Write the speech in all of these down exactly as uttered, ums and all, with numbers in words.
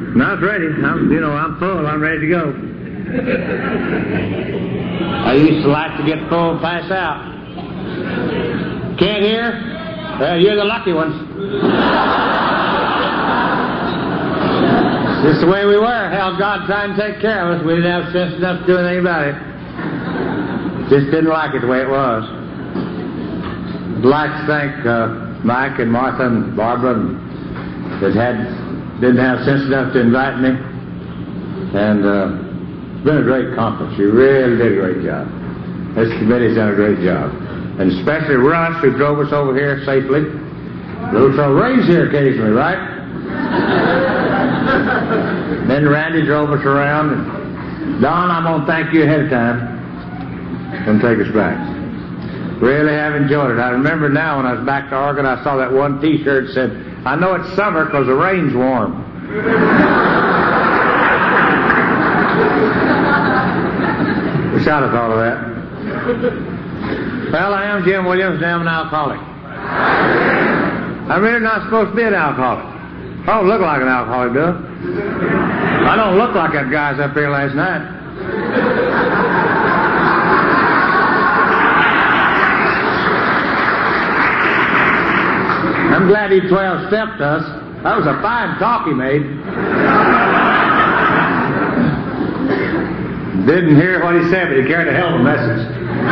And I was ready. I'm, you know, I'm full. I'm ready to go. I used to like to get full and pass out. Can't hear? Well, you're the lucky ones. This is the way we were. Hell, God trying to take care of us. We didn't have sense enough to do anything about it. Just didn't like it the way it was. I'd like to thank uh, Mike and Martha and Barbara and that had didn't have sense enough to invite me. And uh, it's been a great conference. You really did a great job. This committee's done a great job. And especially Russ, who drove us over here safely. So Ray's here occasionally, right? Then Randy drove us around. And Don, I'm going to thank you ahead of time. Going to take us back. Really have enjoyed it. I remember now when I was back to Oregon, I saw that one T-shirt that said, I know it's summer because the rain's warm. Wish I'd have thought of that. Well, I am Jim Williams, and I'm an alcoholic. I'm really not supposed to be an alcoholic. I don't look like an alcoholic, do I? I don't look like that guy's up here last night. I'm glad he twelve-stepped us. That was a fine talk he made. Didn't hear what he said, but he carried a hell of a message.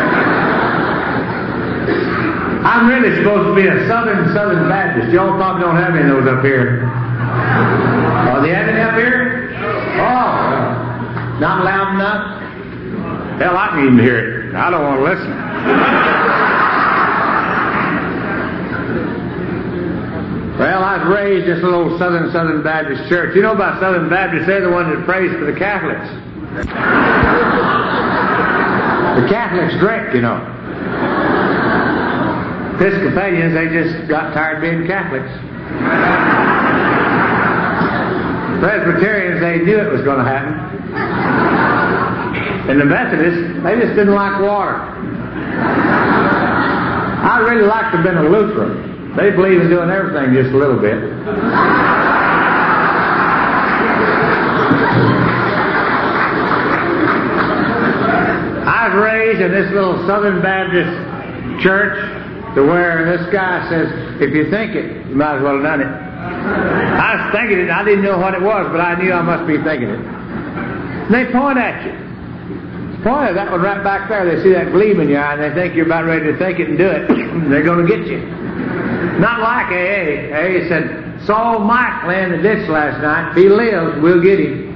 I'm really supposed to be a Southern Southern Baptist. Y'all probably don't have any of those up here. Oh, they have any up here? Oh, not loud enough? Hell, I can even hear it. I don't want to listen. Well, I was raised in this little Southern Southern Baptist church. You know about Southern Baptists? They're the ones that prays for the Catholics. The Catholics drink, you know. Episcopalians, they just got tired of being Catholics. Presbyterians, they knew it was going to happen. And the Methodists, they just didn't like water. I really liked to have been a Lutheran. They believe in doing everything just a little bit. I was raised in this little Southern Baptist church to where this guy says, if you think it, you might as well have done it. I was thinking it. I didn't know what it was, but I knew I must be thinking it. And they point at you. Point at that one right back there. They see that gleam in your eye, and they think you're about ready to think it and do it. They're going to get you. Not like A A. A A said, saw Mike lay in the ditch last night. If he lives, we'll get him.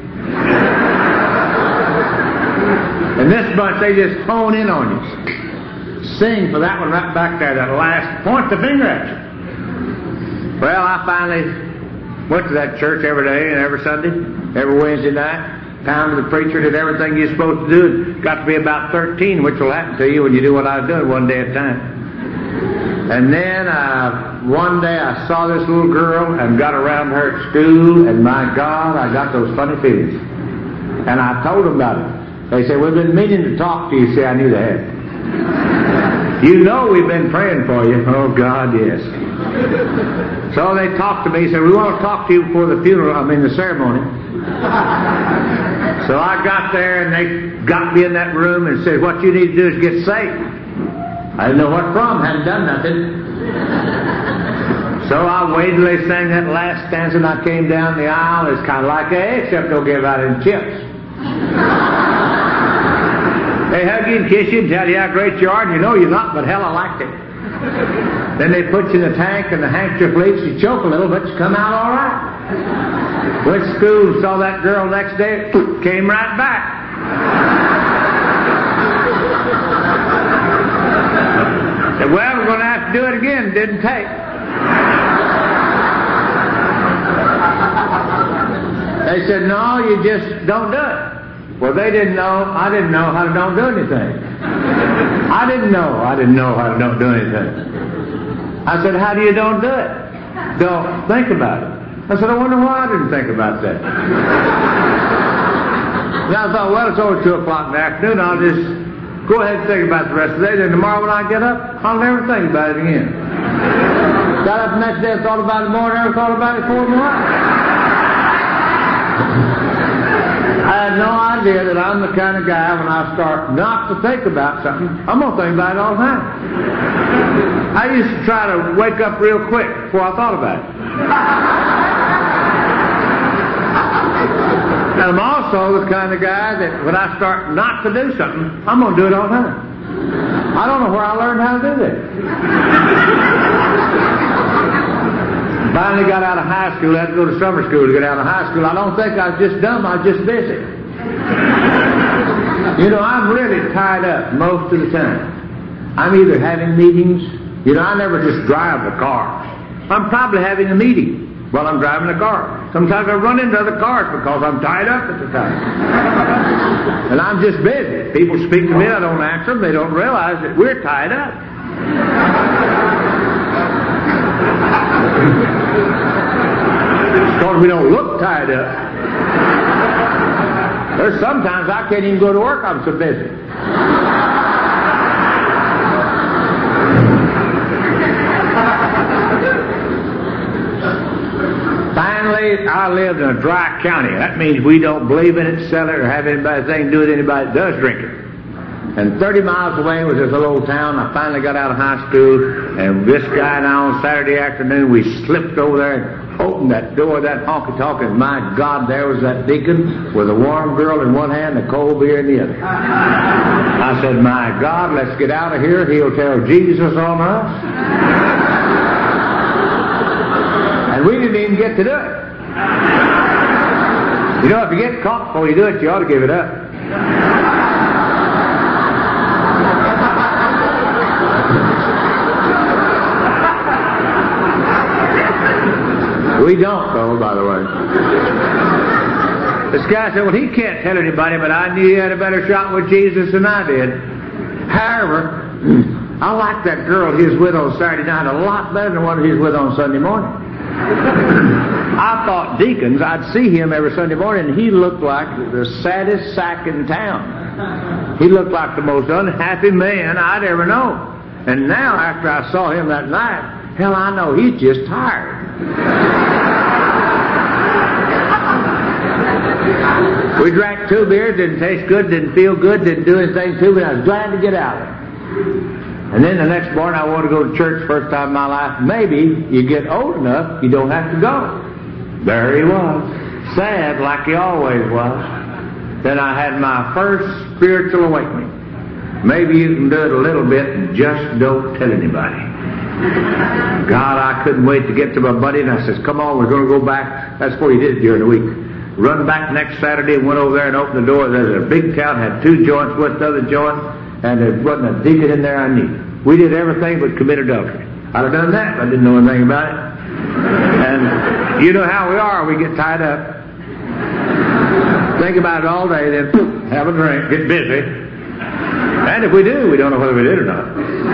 And this bunch, they just hone in on you. Sing for that one right back there, that last, point the finger at you. Well, I finally went to that church every day and every Sunday, every Wednesday night. Pounded the preacher, did everything you're supposed to do. Got to be about thirteen, which will happen to you when you do what I was doing one day at a time. And then uh, one day I saw this little girl and got around her at school, and my God, I got those funny feelings. And I told them about it. They said, we've been meaning to talk to you. See, I knew they had. You know we've been praying for you. Oh, God, yes. So they talked to me, said, we want to talk to you before the funeral, I mean the ceremony. So I got there, and they got me in that room and said, what you need to do is get saved. I didn't know what from, hadn't done nothing. So I waited till they sang that last stanza, and I came down the aisle. It's kind of like A, except they'll give out in chips. They hug you and kiss you and tell you how great you are, and you know you're not, but hell, I liked it. Then they put you in the tank, and the handkerchief leaks. You choke a little, but you come out all right. Went to school, saw that girl next day, came right back. Said, well, we're going to have to do it again. Didn't take. They said, no, you just don't do it. Well, they didn't know. I didn't know how to don't do anything. I didn't know. I didn't know how to don't do anything. I said, how do you don't do it? Don't think about it. I said, I wonder why I didn't think about that. And I thought, well, it's over two o'clock in the afternoon. I'll just go ahead and think about the rest of the day. Then tomorrow when I get up, I'll never think about it again. Got up the next day and thought about it more and never thought about it for more. idea that I'm the kind of guy, when I start not to think about something, I'm going to think about it all the time. I used to try to wake up real quick before I thought about it. And I'm also the kind of guy that when I start not to do something, I'm going to do it all the time. I don't know where I learned how to do that. Finally got out of high school. I had to go to summer school to get out of high school. I don't think I was just dumb. I was just busy. You know, I'm really tied up most of the time. I'm either having meetings. You know, I never just drive the car. I'm probably having a meeting while I'm driving the car. Sometimes I run into other cars because I'm tied up at the time. And I'm just busy. People speak to me, I don't answer them. They don't realize that we're tied up. Because we don't look tied up. There's sometimes I can't even go to work, I'm so busy. Finally, I lived in a dry county. That means we don't believe in it, sell it, or have anything to do with anybody that does drink it. And thirty miles away was this little old town. I finally got out of high school, and this guy and I on Saturday afternoon, we slipped over there and opened that door of that honky-tonk, and my God, there was that deacon with a warm girl in one hand and a cold beer in the other. I said, my God, let's get out of here. He'll tell Jesus on us. And we didn't even get to do it. You know, if you get caught before you do it, you ought to give it up. We don't, though, by the way. This guy said, well, he can't tell anybody, but I knew he had a better shot with Jesus than I did. However, I like that girl he was with on Saturday night a lot better than the one he was with on Sunday morning. I thought deacons, I'd see him every Sunday morning, and he looked like the saddest sack in town. He looked like the most unhappy man I'd ever known. And now, after I saw him that night, hell, I know he's just tired. We drank two beers, didn't taste good, didn't feel good, didn't do anything to me, but I was glad to get out of it. And then the next morning I wanted to go to church, first time in my life. Maybe you get old enough, you don't have to go. There he was, sad like he always was. Then I had my first spiritual awakening. Maybe you can do it a little bit and just don't tell anybody. God, I couldn't wait to get to my buddy, and I says, come on, we're going to go back. That's what he did during the week. Run back next Saturday and went over there and opened the door. There's a big town, had two joints with the other joint, and there wasn't a deacon in there I knew. We did everything but commit adultery. I'd have done that, but I didn't know anything about it. And you know how we are, we get tied up. Think about it all day, then have a drink, get busy. And if we do, we don't know whether we did or not.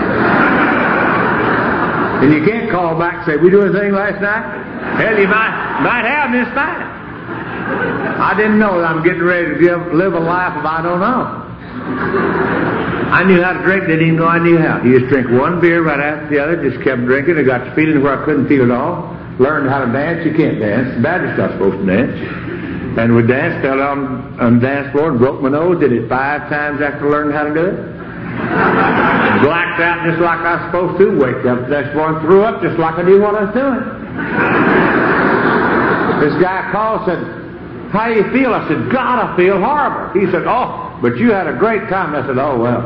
And you can't call back and say, we do anything last night? Hell, you might, might have this night. I didn't know that I'm getting ready to give, live a life of I don't know. I knew how to drink, didn't even know I knew how. You just drink one beer right after the other, just kept drinking. I got the feeling where I couldn't feel it all. Learned how to dance. You can't dance. The Baptist's not supposed to dance. And we danced, fell down on the dance floor and broke my nose. Did it five times after learning how to do it. Blacked out just like I was supposed to. Waked up the next morning, threw up just like I knew what I was doing. This guy called and said, how do you feel? I said, God, I feel horrible. He said, oh, but you had a great time. I said, oh, well.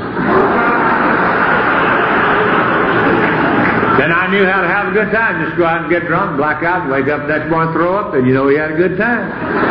Then I knew how to have a good time. Just go out and get drunk, black out, and wake up the next morning, throw up, and you know he had a good time.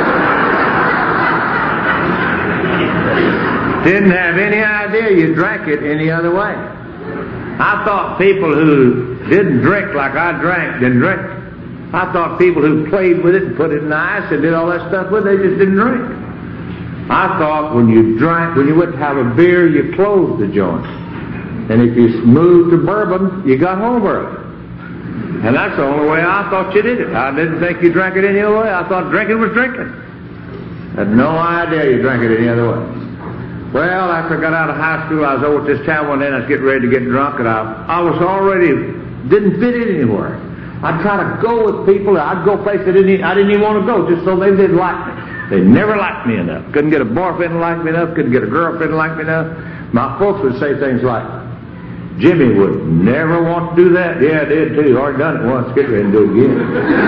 Didn't have any idea you drank it any other way. I thought people who didn't drink like I drank didn't drink. I thought people who played with it and put it in the ice and did all that stuff with it, they just didn't drink. I thought when you drank, when you went to have a beer, you closed the joint. And if you moved to bourbon, you got home early. And that's the only way I thought you did it. I didn't think you drank it any other way. I thought drinking was drinking. I had no idea you drank it any other way. Well, after I got out of high school, I was over at this town one day, and I was getting ready to get drunk, and I, I was already, didn't fit in anywhere. I'd try to go with people, and I'd go places I didn't, I didn't even want to go, just so they didn't like me. They never liked me enough. Couldn't get a boyfriend to like me enough. Couldn't get a girlfriend to like me enough. My folks would say things like, Jimmy would never want to do that. Yeah, I did too. Already done it once. Get ready and do it again.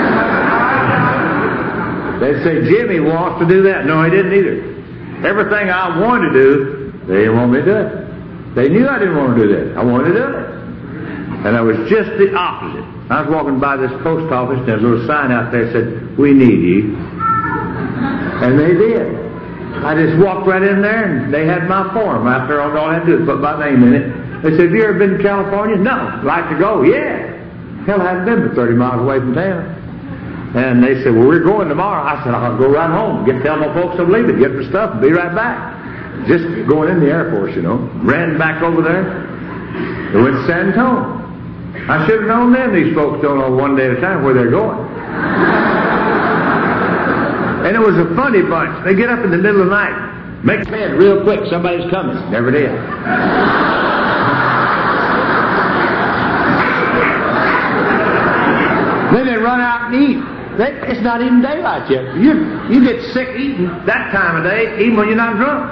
They'd say, Jimmy wants to do that. No, he didn't either. Everything I wanted to do, they didn't want me to do it. They knew I didn't want to do that. I wanted to do it. And I was just the opposite. I was walking by this post office, and there's a little sign out there that said, we need you. And they did. I just walked right in there, and they had my form. After all, all I had to do was put my name in it. They said, have you ever been to California? No. Like to go? Yeah. Hell, I haven't been but thirty miles away from town. And they said, well, we're going tomorrow. I said, I'll go right home. Get tell my folks I'm leaving. Get the stuff and be right back. Just going in the Air Force, you know. Ran back over there. They went to San Antonio. I should have known then these folks don't know one day at a time where they're going. And it was a funny bunch. They get up in the middle of the night, make bed real quick, somebody's coming. Never did. Then they run out and eat. They, it's not even daylight yet. You, you get sick eating that time of day, even when you're not drunk.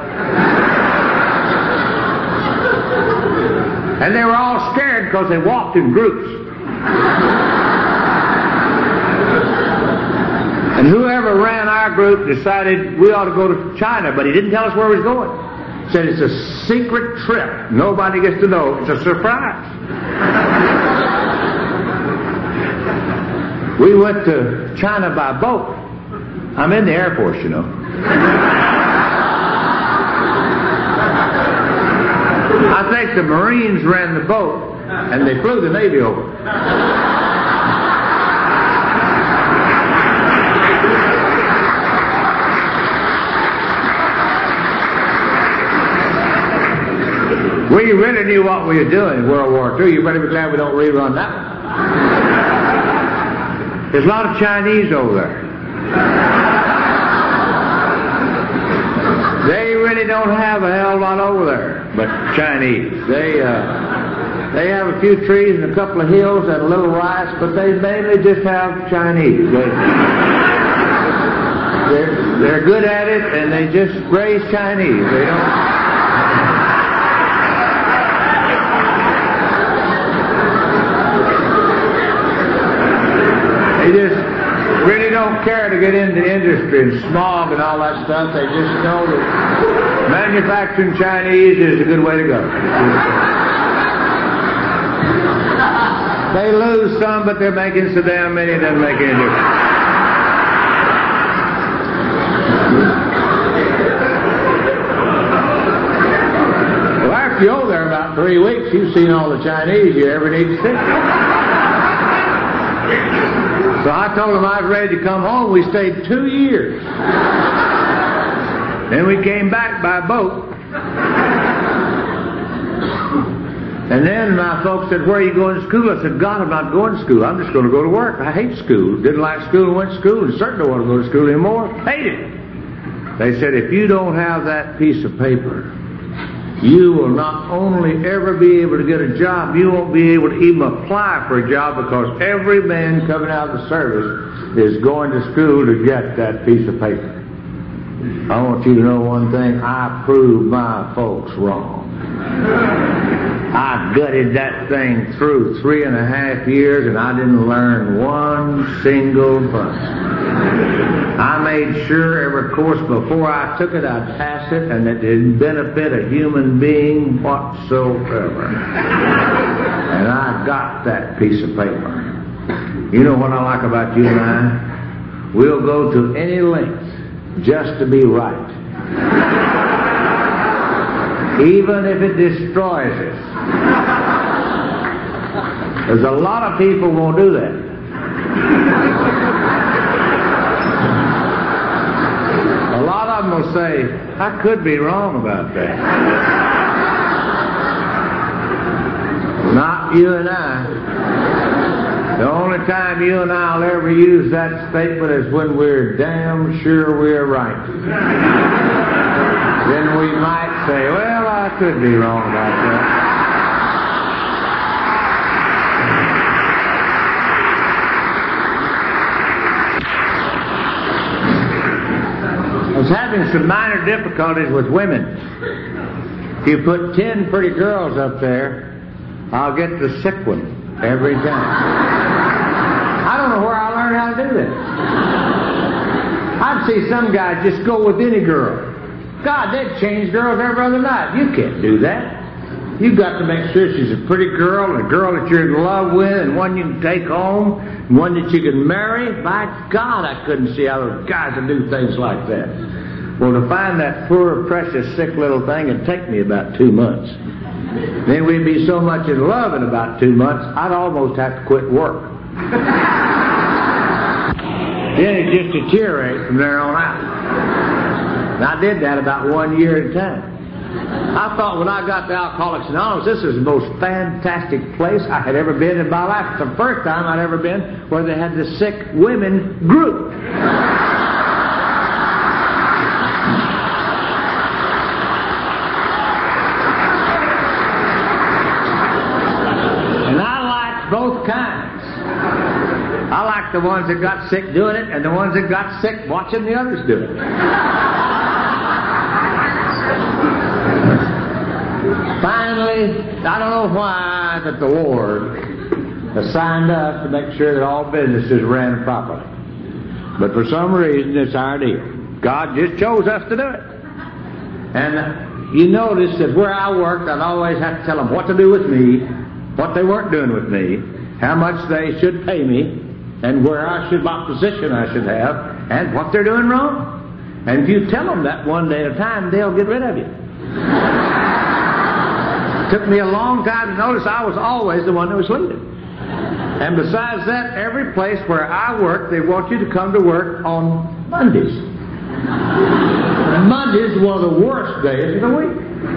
And they were all scared because they walked in groups. And whoever ran our group decided we ought to go to China, but he didn't tell us where he was going. He said it's a secret trip. Nobody gets to know. It's a surprise. We went to China by boat. I'm in the Air Force, you know. I think the Marines ran the boat, and they flew the Navy over. We really knew what we were doing in World War Two. You better be glad we don't rerun that one. There's a lot of Chinese over there. They really don't have a hell of a lot over there, but Chinese. They uh, they have a few trees and a couple of hills and a little rice, but they mainly just have Chinese. They, they're, they're good at it, and they just raise Chinese. They don't. They just really don't care to get into industry and smog and all that stuff. They just know that manufacturing Chinese is a good way to go. They lose some, but they're making so damn many it doesn't make any difference. Well, after you're over there about three weeks, you've seen all the Chinese you ever need to see. So I told them I was ready to come home. We stayed two years. Then we came back by boat. And then my folks said, where are you going to school? I said, God, I'm not going to school. I'm just going to go to work. I hate school. Didn't like school and went to school, and certainly don't want to go to school anymore. Hate it. They said, if you don't have that piece of paper, you will not only ever be able to get a job, you won't be able to even apply for a job, because every man coming out of the service is going to school to get that piece of paper. I want you to know one thing. I proved my folks wrong. I gutted that thing through three and a half years, and I didn't learn one single bunch. I made sure every course before I took it, I'd pass it, and it didn't benefit a human being whatsoever. And I got that piece of paper. You know what I like about you and I? We'll go to any length just to be right. Even if it destroys us. There's a lot of people who won't do that. A lot of them will say, I could be wrong about that. Not you and I. The only time you and I will ever use that statement is when we're damn sure we're right. Then we might say, well, I could be wrong about that. was having some minor difficulties with women. If you put ten pretty girls up there, I'll get the sick one every time. I don't know where I learned how to do that. I'd see some guys just go with any girl. God, they'd change girls every other night. You can't do that. You've got to make sure she's a pretty girl, and a girl that you're in love with, and one you can take home, and one that you can marry. By God, I couldn't see how those guys would do things like that. Well, to find that poor, precious, sick little thing, it'd take me about two months. Then we'd be so much in love in about two months, I'd almost have to quit work. Then it'd just deteriorate from there on out. And I did that about one year at a time. I thought when I got to Alcoholics Anonymous, this is the most fantastic place I had ever been in my life. It's the first time I'd ever been where they had the sick women group. And I liked both kinds. I liked the ones that got sick doing it and the ones that got sick watching the others do it. Finally, I don't know why, but the Lord assigned us to make sure that all businesses ran properly. But for some reason, it's our deal. God just chose us to do it. And you notice that where I worked, I'd always have to tell them what to do with me, what they weren't doing with me, how much they should pay me, and where I should, what position I should have, and what they're doing wrong. And if you tell them that one day at a time, they'll get rid of you. It took me a long time to notice I was always the one that was leading. And besides that, every place where I work, they want you to come to work on Mondays. And Monday is one of the worst days of the week.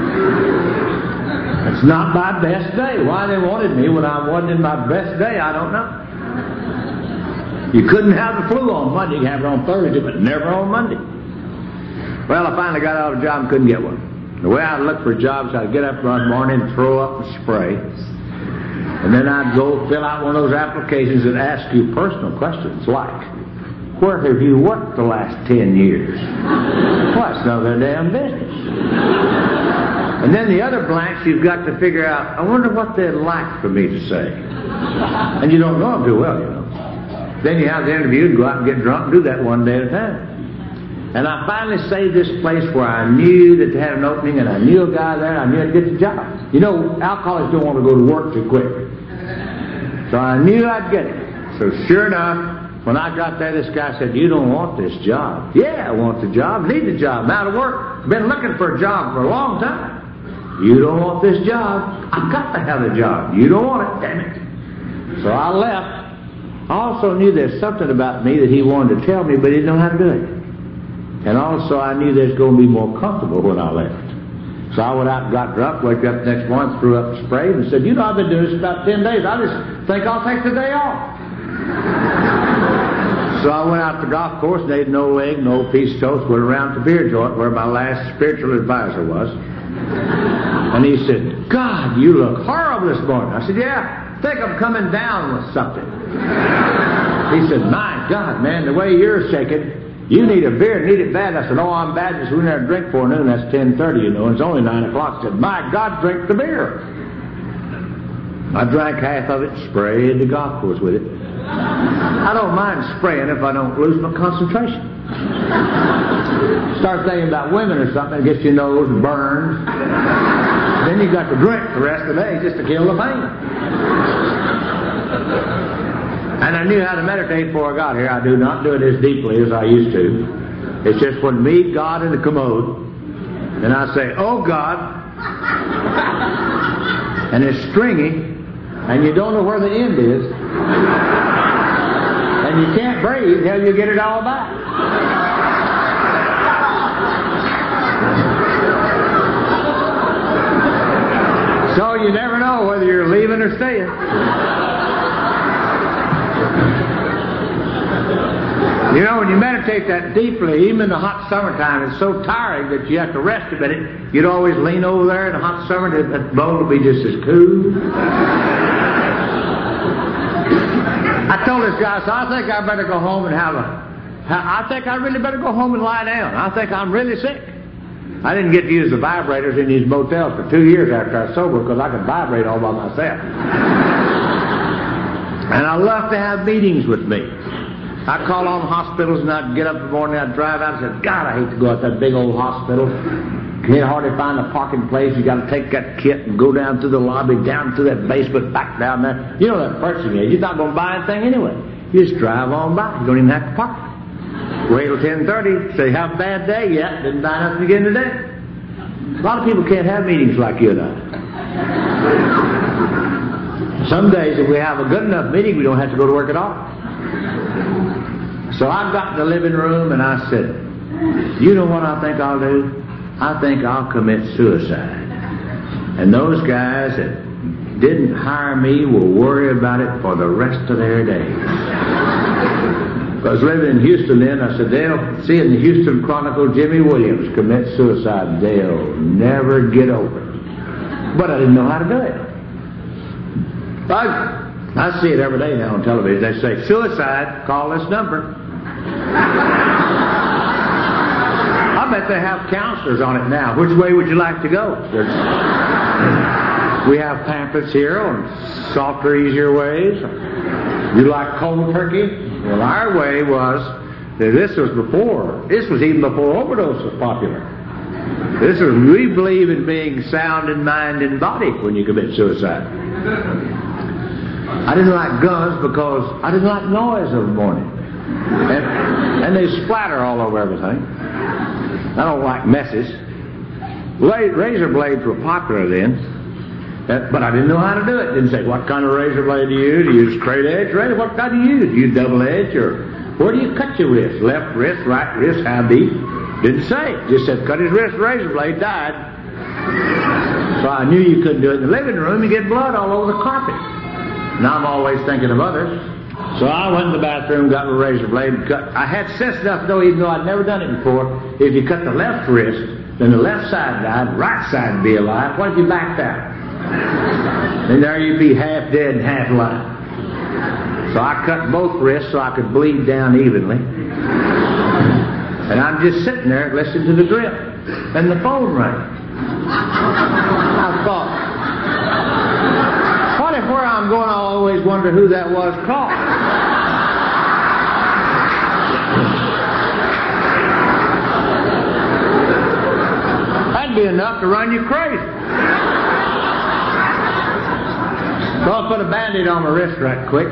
It's not my best day. Why they wanted me when I wasn't in my best day, I don't know. You couldn't have the flu on Monday. You could have it on Thursday, but never on Monday. Well, I finally got out of a job and couldn't get one. The way I'd look for jobs, I'd get up one morning and throw up and spray. And then I'd go fill out one of those applications that ask you personal questions like, where have you worked the last ten years? Well, it's none of their damn business. And then the other blanks you've got to figure out, I wonder what they'd like for me to say. And you don't know them too well, you know. Then you have the interview and go out and get drunk and do that one day at a time. And I finally saved this place where I knew that they had an opening, and I knew a guy there, and I knew I'd get the job. You know, alcoholics don't want to go to work too quick. So I knew I'd get it. So sure enough, when I got there, this guy said, you don't want this job. Yeah, I want the job. Need the job. I'm out of work. Been looking for a job for a long time. You don't want this job. I've got to have a job. You don't want it, damn it. So I left. I also knew there's something about me that he wanted to tell me, but he didn't know how to do it. And also I knew there's going to be more comfortable when I left. So I went out and got drunk, wake up the next morning, threw up the spray, and said, you know, I've been doing this about ten days. I just think I'll take the day off. So I went out to the golf course and ate no leg, no piece of toast, went around to the beer joint where my last spiritual advisor was. And he said, God, you look horrible this morning. I said, yeah, I think I'm coming down with something. He said, my God, man, the way you're shaking, you need a beer, need it bad. I said, oh, I'm Baptist. We never drink before noon. That's ten thirty, you know. It's only nine o'clock. He said, my God, drink the beer. I drank half of it, sprayed the golf course with it. I don't mind spraying if I don't lose my concentration. Start thinking about women or something, it gets your nose burned. Then you got to drink the rest of the day just to kill the pain. And I knew how to meditate before I got here. I do not do it as deeply as I used to. It's just when me, God, in the commode, and I say, oh, God, and it's stringy, and you don't know where the end is, and you can't breathe until you get it all back. So you never know whether you're leaving or staying. You know, when you meditate that deeply, even in the hot summertime, it's so tiring that you have to rest a minute. You'd always lean over there in the hot summer, and that bowl will be just as cool. I told this guy, so I think I better go home and have a I think I really better go home and lie down. I think I'm really sick. I didn't get to use the vibrators in these motels for two years after I was sober because I could vibrate all by myself. And I love to have meetings with me. I'd call on hospitals and I'd get up in the morning, I'd drive out and say, God, I hate to go out to that big old hospital. Can't hardly find a parking place. You got to take that kit and go down through the lobby, down through that basement, back down there. You know that person is. You're not going to buy anything anyway. You just drive on by. You don't even have to park. Wait till ten thirty. Say, have a bad day yet. Didn't buy nothing again today. A lot of people can't have meetings like you and I. Some days, if we have a good enough meeting, we don't have to go to work at all. So I got in the living room and I said, you know what I think I'll do? I think I'll commit suicide. And those guys that didn't hire me will worry about it for the rest of their days. I was living in Houston then. I said, they'll see in the Houston Chronicle Jimmy Williams commit suicide. They'll never get over it. But I didn't know how to do it. I, I see it every day now on television. They say, suicide, call this number. I bet they have counselors on it now. Which way would you like to go? There's, we have pamphlets here on softer, easier ways. You like cold turkey? Well, our way was, this was before, this was even before overdose was popular. This was, we believe in being sound in mind and body when you commit suicide. I didn't like guns because I didn't like noise every morning. And, and they splatter all over everything. I don't like messes. Razor blades were popular then. But I didn't know how to do it. Didn't say, what kind of razor blade do you use? Do you use straight edge razor? What kind do you use? Do you use double edge? Or where do you cut your wrist? Left wrist, right wrist, how deep? Didn't say. Just said, cut his wrist, razor blade, died. So I knew you couldn't do it in the living room. You get blood all over the carpet. And I'm always thinking of others. So I went in the bathroom, got a razor blade, and cut. I had sense enough to know, even though I'd never done it before, if you cut the left wrist, then the left side died, right side would be alive. What if you backed out? And there you'd be half dead and half alive. So I cut both wrists so I could bleed down evenly. And I'm just sitting there listening to the drip. And the phone rang. I thought, what if where I'm going I always wonder who that was calling? That'd be enough to run you crazy. So I put a Band-Aid on my wrist right quick.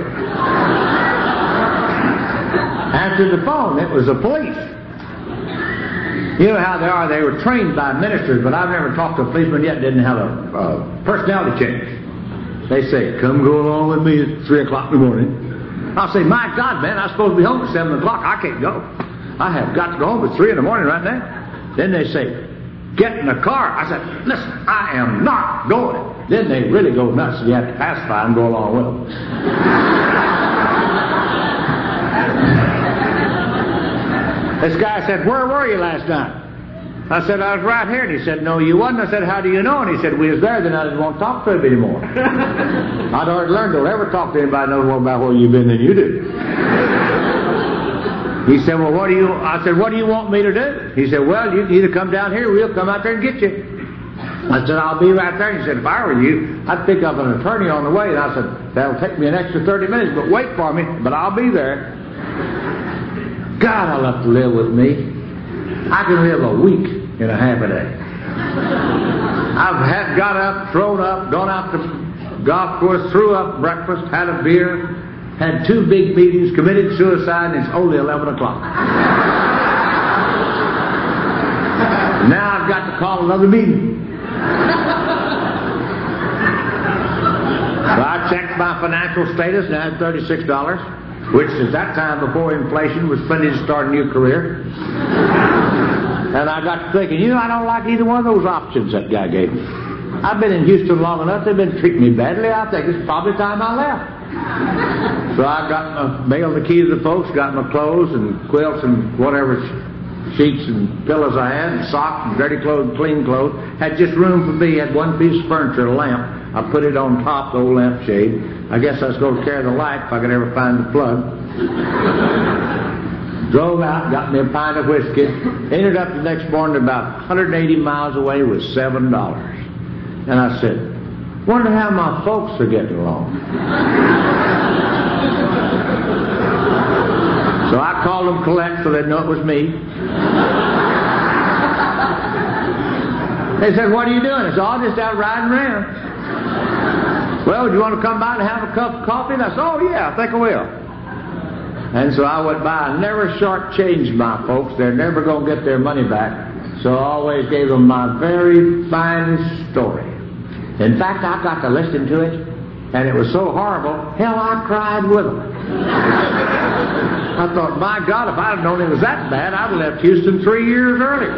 Answered the phone. It was the police. You know how they are. They were trained by ministers, but I've never talked to a policeman yet that didn't have a, a personality change. They say, come go along with me at three o'clock in the morning. I'll say, my God, man, I'm supposed to be home at seven o'clock. I can't go. I have got to go home at three in the morning right now. Then they say, get in the car. I said, listen, I am not going. Then they really go nuts and you have to pacify and go along with them. This guy said, where were you last night? I said, I was right here. And he said, no, you wasn't. I said, how do you know? And he said, we was there. Then I didn't want to talk to him anymore. I'd already learned, don't ever talk to anybody who knows more about where you've been than you do. He said, well, what do you, I said, what do you want me to do? He said, well, you can either come down here or we'll come out there and get you. I said, I'll be right there. He said, if I were you, I'd pick up an attorney on the way. And I said, that'll take me an extra thirty minutes, but wait for me, but I'll be there. God, I love to live with me. I can live a week in a half a day. I've had got up, thrown up, gone out to golf course, threw up breakfast, had a beer, had two big meetings, committed suicide, and it's only eleven o'clock. Now I've got to call another meeting. So I checked my financial status and I had thirty-six dollars, which at that time before inflation was plenty to start a new career. And I got to thinking, you know, I don't like either one of those options that guy gave me. I've been in Houston long enough, they've been treating me badly. I think it's probably time I left. So I got my, mailed the key to the folks, got my clothes and quilts and whatever sheets and pillows I had, and socks and dirty clothes, clean clothes. Had just room for me, had one piece of furniture, a lamp. I put it on top, the old lampshade. I guess I was going to carry the light if I could ever find the plug. Drove out, got me a pint of whiskey, ended up the next morning about one hundred eighty miles away with seven dollars. And I said, wonder how my folks are getting along. So I called them collect so they'd know it was me. They said, what are you doing? I said, oh, just out riding around. Well, do you want to come by and have a cup of coffee? And I said, oh, yeah, I think I will. And so I went by. I never shortchanged my folks. They're never going to get their money back. So I always gave them my very finest story. In fact, I got to listen to it, and it was so horrible, hell, I cried with them. I thought, my God, if I'd known it was that bad, I'd have left Houston three years earlier.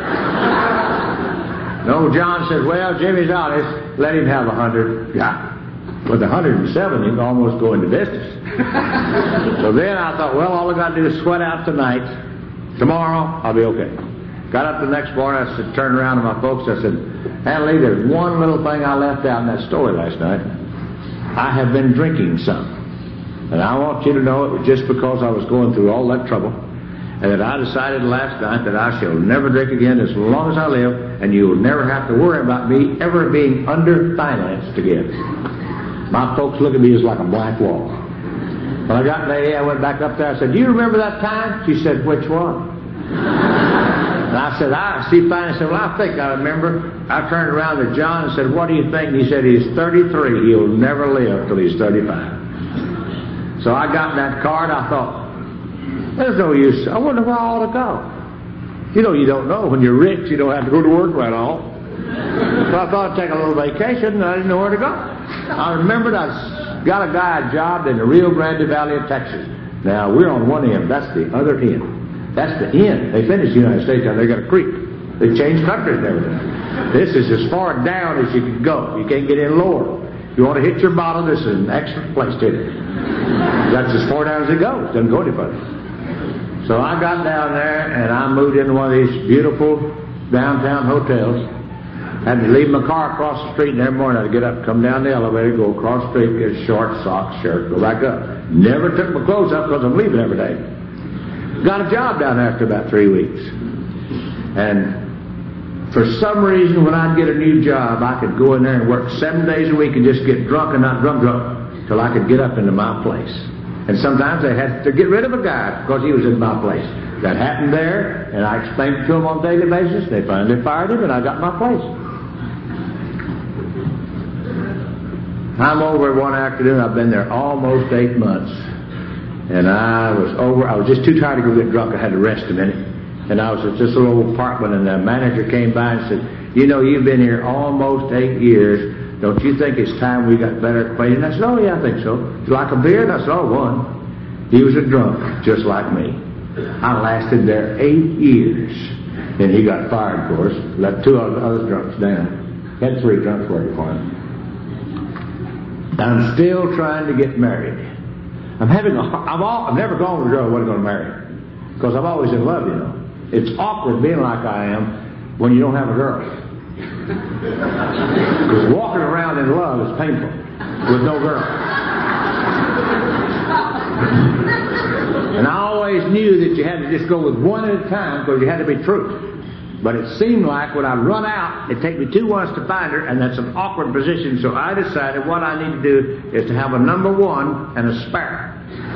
No, John said, well, Jimmy's honest. Let him have a hundred. Yeah. With a hundred and seven, he can almost go into business. So then I thought, well, all I got to do is sweat out tonight. Tomorrow, I'll be okay. Got up the next morning, I said, turned around to my folks, I said, Aunt Lee, there's one little thing I left out in that story last night. I have been drinking some. And I want you to know it was just because I was going through all that trouble, and that I decided last night that I shall never drink again as long as I live, and you'll never have to worry about me ever being under-financed again. My folks look at me as like a blank wall. When I got in the A, I went back up there. I said, do you remember that time? She said, which one? And I said, I. She finally said, well, I think I remember. I turned around to John and said, what do you think? And he said, he's thirty-three. He'll never live till he's thirty-five. So I got in that car and I thought, there's no use. I wonder where I ought to go. You know, you don't know. When you're rich, you don't have to go to work right all. So I thought I'd take a little vacation, and I didn't know where to go. I remembered I got a guy a job in the Rio Grande Valley of Texas. Now, we're on one end. That's the other end. That's the end. They finished the United States down there. They got a creek. They changed countries and everything. This is as far down as you can go. You can't get in lower. If you want to hit your bottom, this is an excellent place to hit it. That's as far down as it goes. Doesn't go any further. So I got down there, and I moved into one of these beautiful downtown hotels. Had to leave my car across the street, and every morning I'd get up, come down the elevator, go across the street, get a short sock, shirt, go back up. Never took my clothes up because I'm leaving every day. Got a job down there after about three weeks. And for some reason, when I'd get a new job, I could go in there and work seven days a week and just get drunk and not drunk drunk till I could get up into my place. And sometimes they had to get rid of a guy because he was in my place. That happened there, and I explained it to them on a daily basis. They finally fired him, and I got my place. I'm over one afternoon. I've been there almost eight months. And I was over. I was just too tired to go get drunk. I had to rest a minute. And I was at this little old apartment, and the manager came by and said, you know, you've been here almost eight years. Don't you think it's time we got better acquainted? And I said, oh, yeah, I think so. Do you like a beer? And I said, oh, one. He was a drunk, just like me. I lasted there eight years. And he got fired, of course. Let two other drunks down. Had three drunks working for him. I'm still trying to get married. I'm having a, I've, all, I've never gone with a girl I wasn't going to marry. Because I'm always in love, you know. It's awkward being like I am when you don't have a girl. Because walking around in love is painful with no girl. And I always knew that you had to just go with one at a time because you had to be true. But it seemed like when I'd run out, it'd take me two ones to find her, and that's an awkward position. So I decided what I need to do is to have a number one and a spare.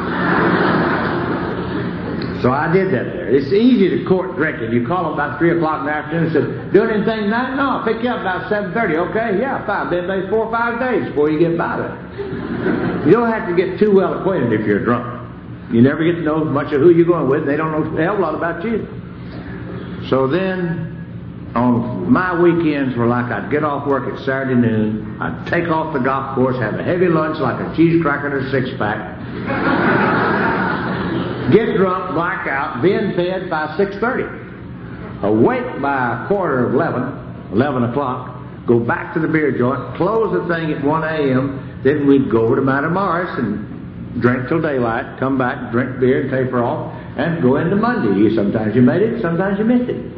So I did that there. It's easy to court drinking. You call them about three o'clock in the afternoon and say, doing anything tonight? No, I'll pick you up about seven thirty. Okay, yeah, fine. Been there four or five days before you get by there. You don't have to get too well acquainted if you're drunk. You never get to know much of who you're going with. They don't know a hell of a lot about you. So then, on my weekends were like I'd get off work at Saturday noon, I'd take off the golf course, have a heavy lunch like a cheese cracker and a six-pack, get drunk, black out, be in bed by six thirty, awake by a quarter of eleven, eleven o'clock, go back to the beer joint, close the thing at one a.m., then we'd go over to Madam Morris and drink till daylight, come back, drink beer and taper off, and go into Monday. Sometimes you made it, sometimes you missed it.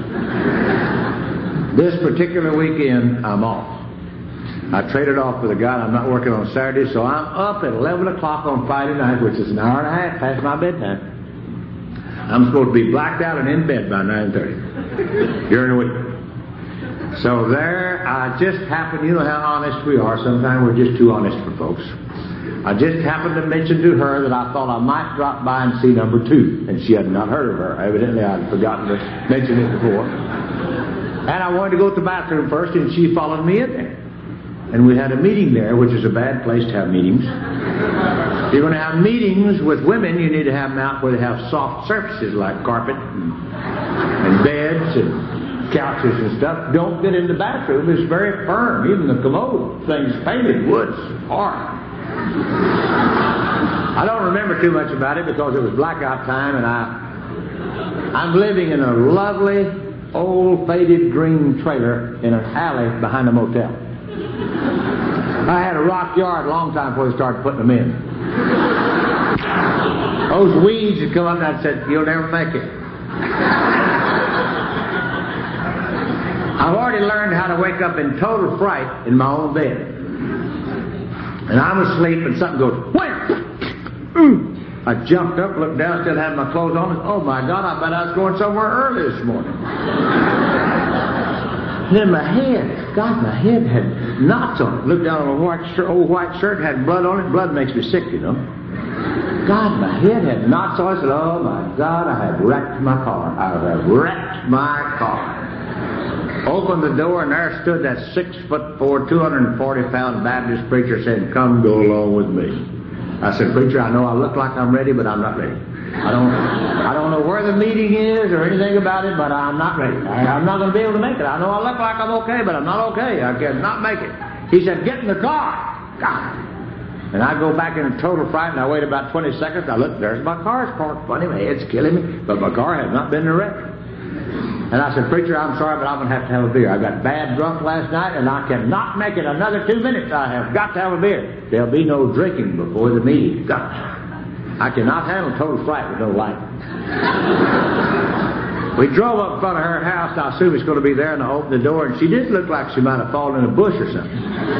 This particular weekend, I'm off. I traded off with a guy, and I'm not working on Saturday, so I'm up at eleven o'clock on Friday night, which is an hour and a half past my bedtime. I'm supposed to be blacked out and in bed by nine thirty during the week. So there, I just happened, you know how honest we are. Sometimes we're just too honest for folks. I just happened to mention to her that I thought I might drop by and see number two. And she had not heard of her. Evidently, I'd forgotten to mention it before. And I wanted to go to the bathroom first, and she followed me in there. And we had a meeting there, which is a bad place to have meetings. If you're going to have meetings with women, you need to have them out where they have soft surfaces like carpet and, and beds and couches and stuff. Don't get in the bathroom. It's very firm. Even the commode thing's painted wood's hard. I don't remember too much about it because it was blackout time, and I, I'm living in a lovely, old, faded green trailer in an alley behind a motel. I had a rock yard a long time before they started putting them in. Those weeds had come up, and I said, "You'll never make it." I've already learned how to wake up in total fright in my own bed. And I'm asleep, and something goes, wham! I jumped up, looked down, still had my clothes on, and oh my God, I bet I was going somewhere early this morning. Then my head, God, my head had knots on it. Looked down on a white shirt, old white shirt, had blood on it. Blood makes me sick, you know. God, my head had knots on it. I said, oh my God, I have wrecked my car. I have wrecked my car. Opened the door, and there stood that six foot four, two hundred forty pound Baptist preacher saying, "Come go along with me." I said, "Preacher, I know I look like I'm ready, but I'm not ready. I don't I don't know where the meeting is or anything about it, but I'm not ready. I, I'm not going to be able to make it. I know I look like I'm okay, but I'm not okay. I cannot make it." He said, "Get in the car." God. And I go back in a total fright, and I wait about twenty seconds. I look, there's my car's parked. Funny, my head's killing me, but my car has not been in a wreck. And I said, "Preacher, I'm sorry, but I'm going to have to have a beer. I got bad drunk last night, and I cannot make it another two minutes. I have got to have a beer. There'll be no drinking before the meeting." God. I cannot handle total fright with no light. We drove up in front of her house. I assume it's going to be there, and I opened the door, and she did look like she might have fallen in a bush or something.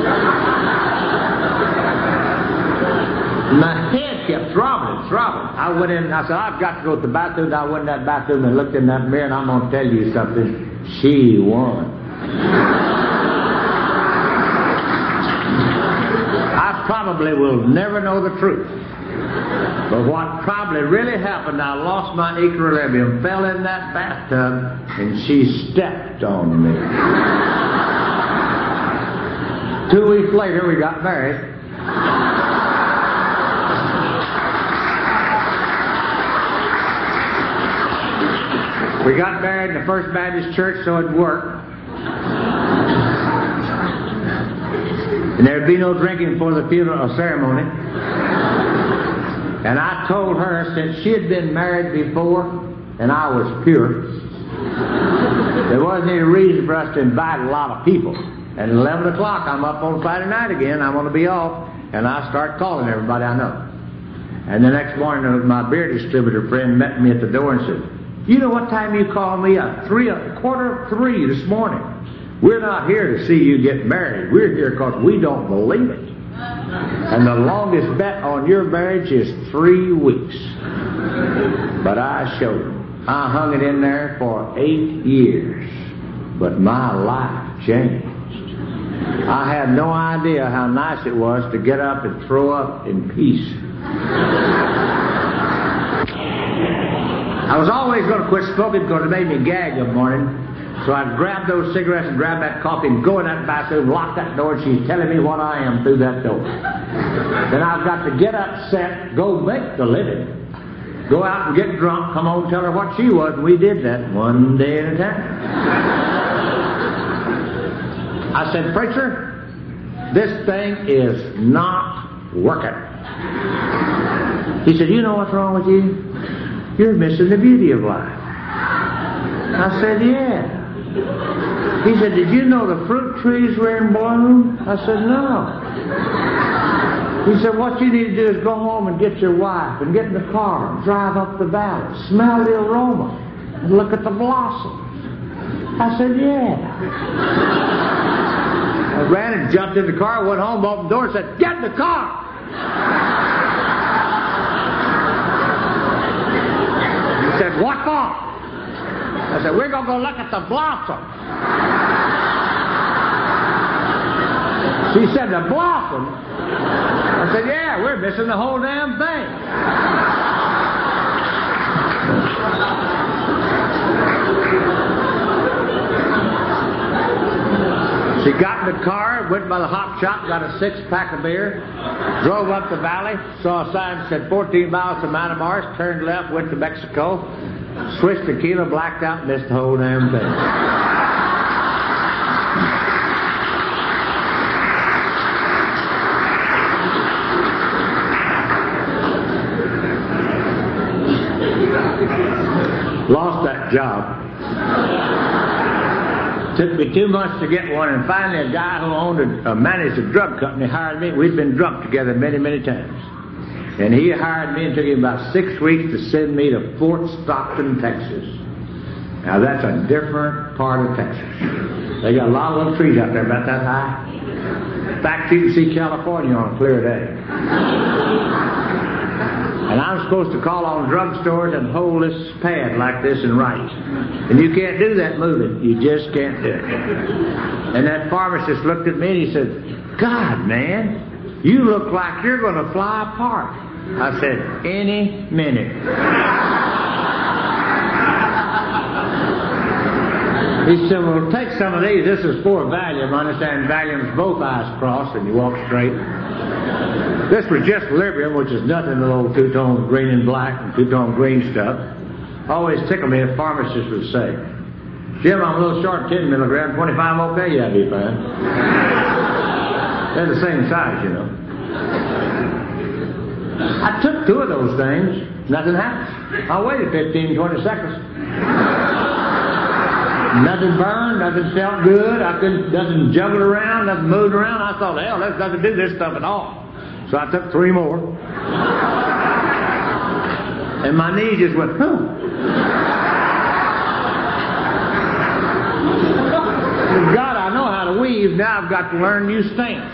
My head kept throbbing and throbbing. I went in and I said, "I've got to go to the bathroom." I went in that bathroom and looked in that mirror, and I'm going to tell you something. She won. I probably will never know the truth. But what probably really happened, I lost my equilibrium, fell in that bathtub, and she stepped on me. Two weeks later, we got married. We got married in the First Baptist Church, so it'd work. And there'd be no drinking before the funeral ceremony. And I told her, since she had been married before, and I was pure, there wasn't any reason for us to invite a lot of people. And at eleven o'clock, I'm up on Friday night again. I'm going to be off. And I start calling everybody I know. And the next morning, my beer distributor friend met me at the door and said, "You know what time you called me? At three, a quarter of three this morning. We're not here to see you get married. We're here because we don't believe it. And the longest bet on your marriage is three weeks." But I showed him. I hung it in there for eight years. But my life changed. I had no idea how nice it was to get up and throw up in peace. I was always going to quit smoking because it made me gag in the morning. So I'd grab those cigarettes and grab that coffee and go in that bathroom, lock that door, and she's telling me what I am through that door. Then I've got to get upset, go make the living, go out and get drunk, come home and tell her what she was, and we did that one day at a time. I said, "Preacher, this thing is not working." He said, "You know what's wrong with you? You're missing the beauty of life." I said, "Yeah." He said, "Did you know the fruit trees were in bloom?" I said, "No." He said, "What you need to do is go home and get your wife and get in the car and drive up the valley, smell the aroma, and look at the blossoms." I said, "Yeah." I ran and jumped in the car, went home, opened the door, and said, "Get in the car!" He said, said, what for? I said, we're going to go look at the blossom. She said, the blossom? I said, yeah, we're missing the whole damn thing. She got in the car, went by the hop shop, got a six-pack of beer, drove up the valley, saw a sign that said fourteen miles to Matamoros, turned left, went to Mexico, switched tequila, blacked out, missed the whole damn thing. Lost that job. Took me two months to get one, and finally a guy who owned a, uh, managed a drug company hired me. We'd been drunk together many, many times. And he hired me and took him about six weeks to send me to Fort Stockton, Texas. Now that's a different part of Texas. They got a lot of little trees out there about that high. In fact, you can see California on a clear day. And I'm supposed to call on drugstores and hold this pad like this and write. And you can't do that moving. You just can't do it. And that pharmacist looked at me and he said, God, man, you look like you're going to fly apart. I said, any minute. He said, well, take some of these. This is for Valium. Understand, Valium's both eyes crossed and you walk straight. This was just Librium, which is nothing but old two-tone green and black and two-tone green stuff. Always tickled me if pharmacists would say, Jim, I'm a little short, ten milligrams, twenty-five okay, yeah, be fine. They're the same size, you know. I took two of those things, nothing happened. I waited fifteen, twenty seconds. Nothing burned, nothing felt good, I couldn't, nothing juggled around, nothing moved around. I thought, hell, let's nothing do this stuff at all. So I took three more. And my knee just went, huh. God, I know how to weave. Now I've got to learn new stance.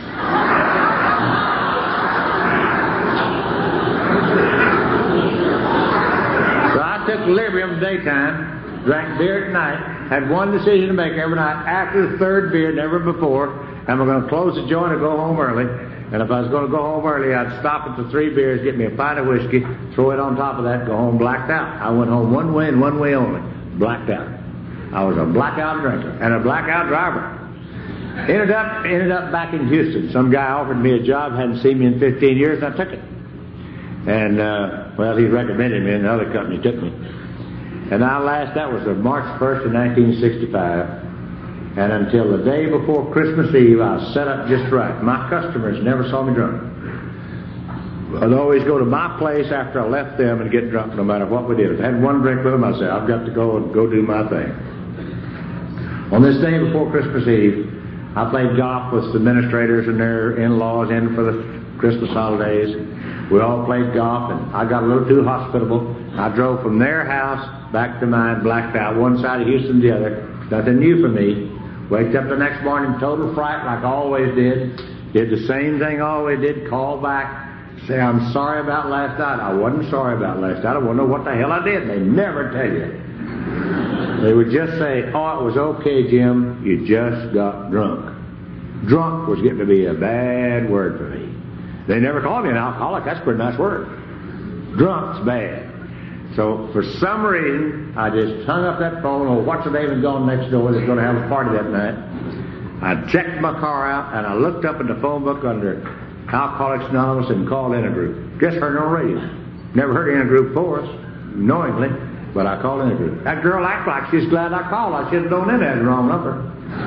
So I took Librium daytime, drank beer at night, had one decision to make every night. After the third beer, never before, am I going to close the joint or go home early? And if I was going to go home early, I'd stop at the three beers, get me a pint of whiskey, throw it on top of that, go home blacked out. I went home one way and one way only, blacked out. I was a blackout drinker and a blackout driver. Ended up ended up back in Houston. Some guy offered me a job, hadn't seen me in fifteen years, and I took it. And, uh, well, he recommended me, and another company took me. And I last, that was March first of nineteen sixty-five. And until the day before Christmas Eve, I was set up just right. My customers never saw me drunk. I'd always go to my place after I left them and get drunk no matter what we did. If I had one drink with them, I'd say, I've got to go and go do my thing. On this day before Christmas Eve, I played golf with the administrators and their in-laws in for the Christmas holidays. We all played golf, and I got a little too hospitable. I drove from their house back to mine, blacked out, one side of Houston, the other. Nothing new for me. Waked up the next morning, total fright like I always did. Did the same thing I always did, call back, say, I'm sorry about last night. I wasn't sorry about last night. I want to know what the hell I did. They never tell you. They would just say, oh, it was okay, Jim. You just got drunk. Drunk was getting to be a bad word for me. They never called me an alcoholic. That's a pretty nice word. Drunk's bad. So for some reason, I just hung up that phone. Oh, what's the name had gone next door? They're going to have a party that night. I checked my car out, and I looked up in the phone book under Alcoholics Anonymous and called in a group. Just heard it on the radio. Never heard in a group before us, knowingly, but I called in a group. That girl acted like she's glad I called. I should have known in had the wrong number.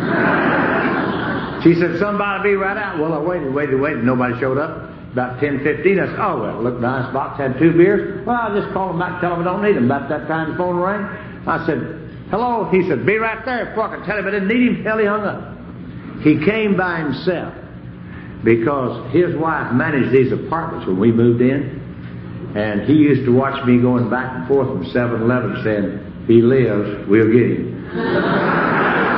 She said, somebody be right out. Well, I waited, waited, waited. Nobody showed up. About ten fifteen, I said, oh, well, looked nice box, had two beers. Well, I'll just call them back, tell them I don't need them. About that time the phone rang. I said, hello. He said, be right there. Before I could tell him I didn't need him, hell, he hung up. He came by himself because his wife managed these apartments when we moved in. And he used to watch me going back and forth from seven eleven saying, he lives, we'll get him.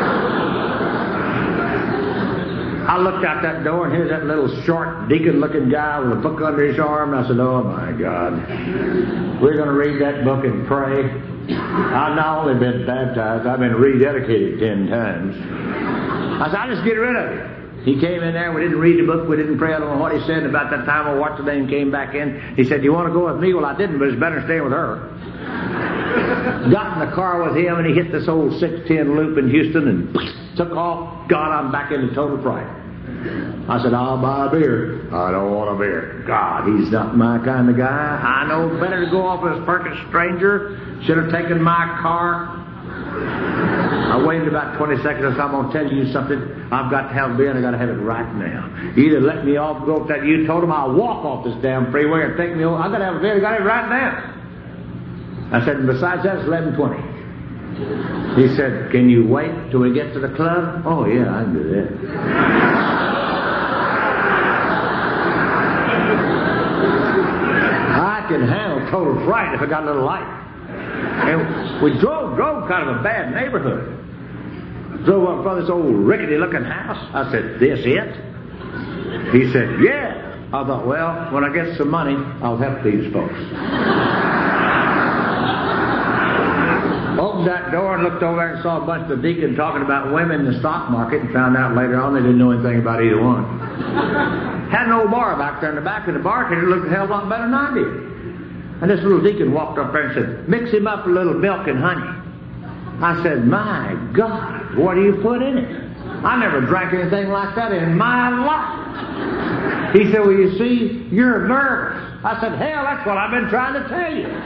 I looked out that door, and here's that little short deacon-looking guy with a book under his arm. And I said, oh, my God. We're going to read that book and pray. I've not only been baptized, I've been rededicated ten times. I said, I'll just get rid of it. He came in there, we didn't read the book, we didn't pray, I don't know what he said. About that time, I watched the name came back in. He said, do you want to go with me? Well, I didn't, but it's better staying with her. Got in the car with him, and he hit this old six ten loop in Houston and took off. God, I'm back into total fright. I said, I'll buy a beer. I don't want a beer. God, he's not my kind of guy. I know better to go off as a perfect stranger. Should have taken my car. I waited about twenty seconds. I said, I'm going to tell you something. I've got to have a beer, and I've got to have it right now. Either let me off, go with that. You told him I'll walk off this damn freeway and take me over. I've got to have a beer. I've got it right now. I said, and besides that, it's eleven twenty. He said, can you wait till we get to the club? Oh, yeah, I can do that. I can handle total fright if I got a little light. And we drove, drove kind of a bad neighborhood. Drove up from this old rickety-looking house. I said, this it? He said, yeah. I thought, well, when I get some money, I'll help these folks. Opened that door and looked over there and saw a bunch of the deacons talking about women in the stock market, and found out later on they didn't know anything about either one. Had an old bar back there in the back, and the bartender looked a hell of a lot better than I did. And this little deacon walked up there and said, mix him up a little milk and honey. I said, my God, what do you put in it? I never drank anything like that in my life. He said, well, you see, you're nervous. I said, hell, that's what I've been trying to tell you.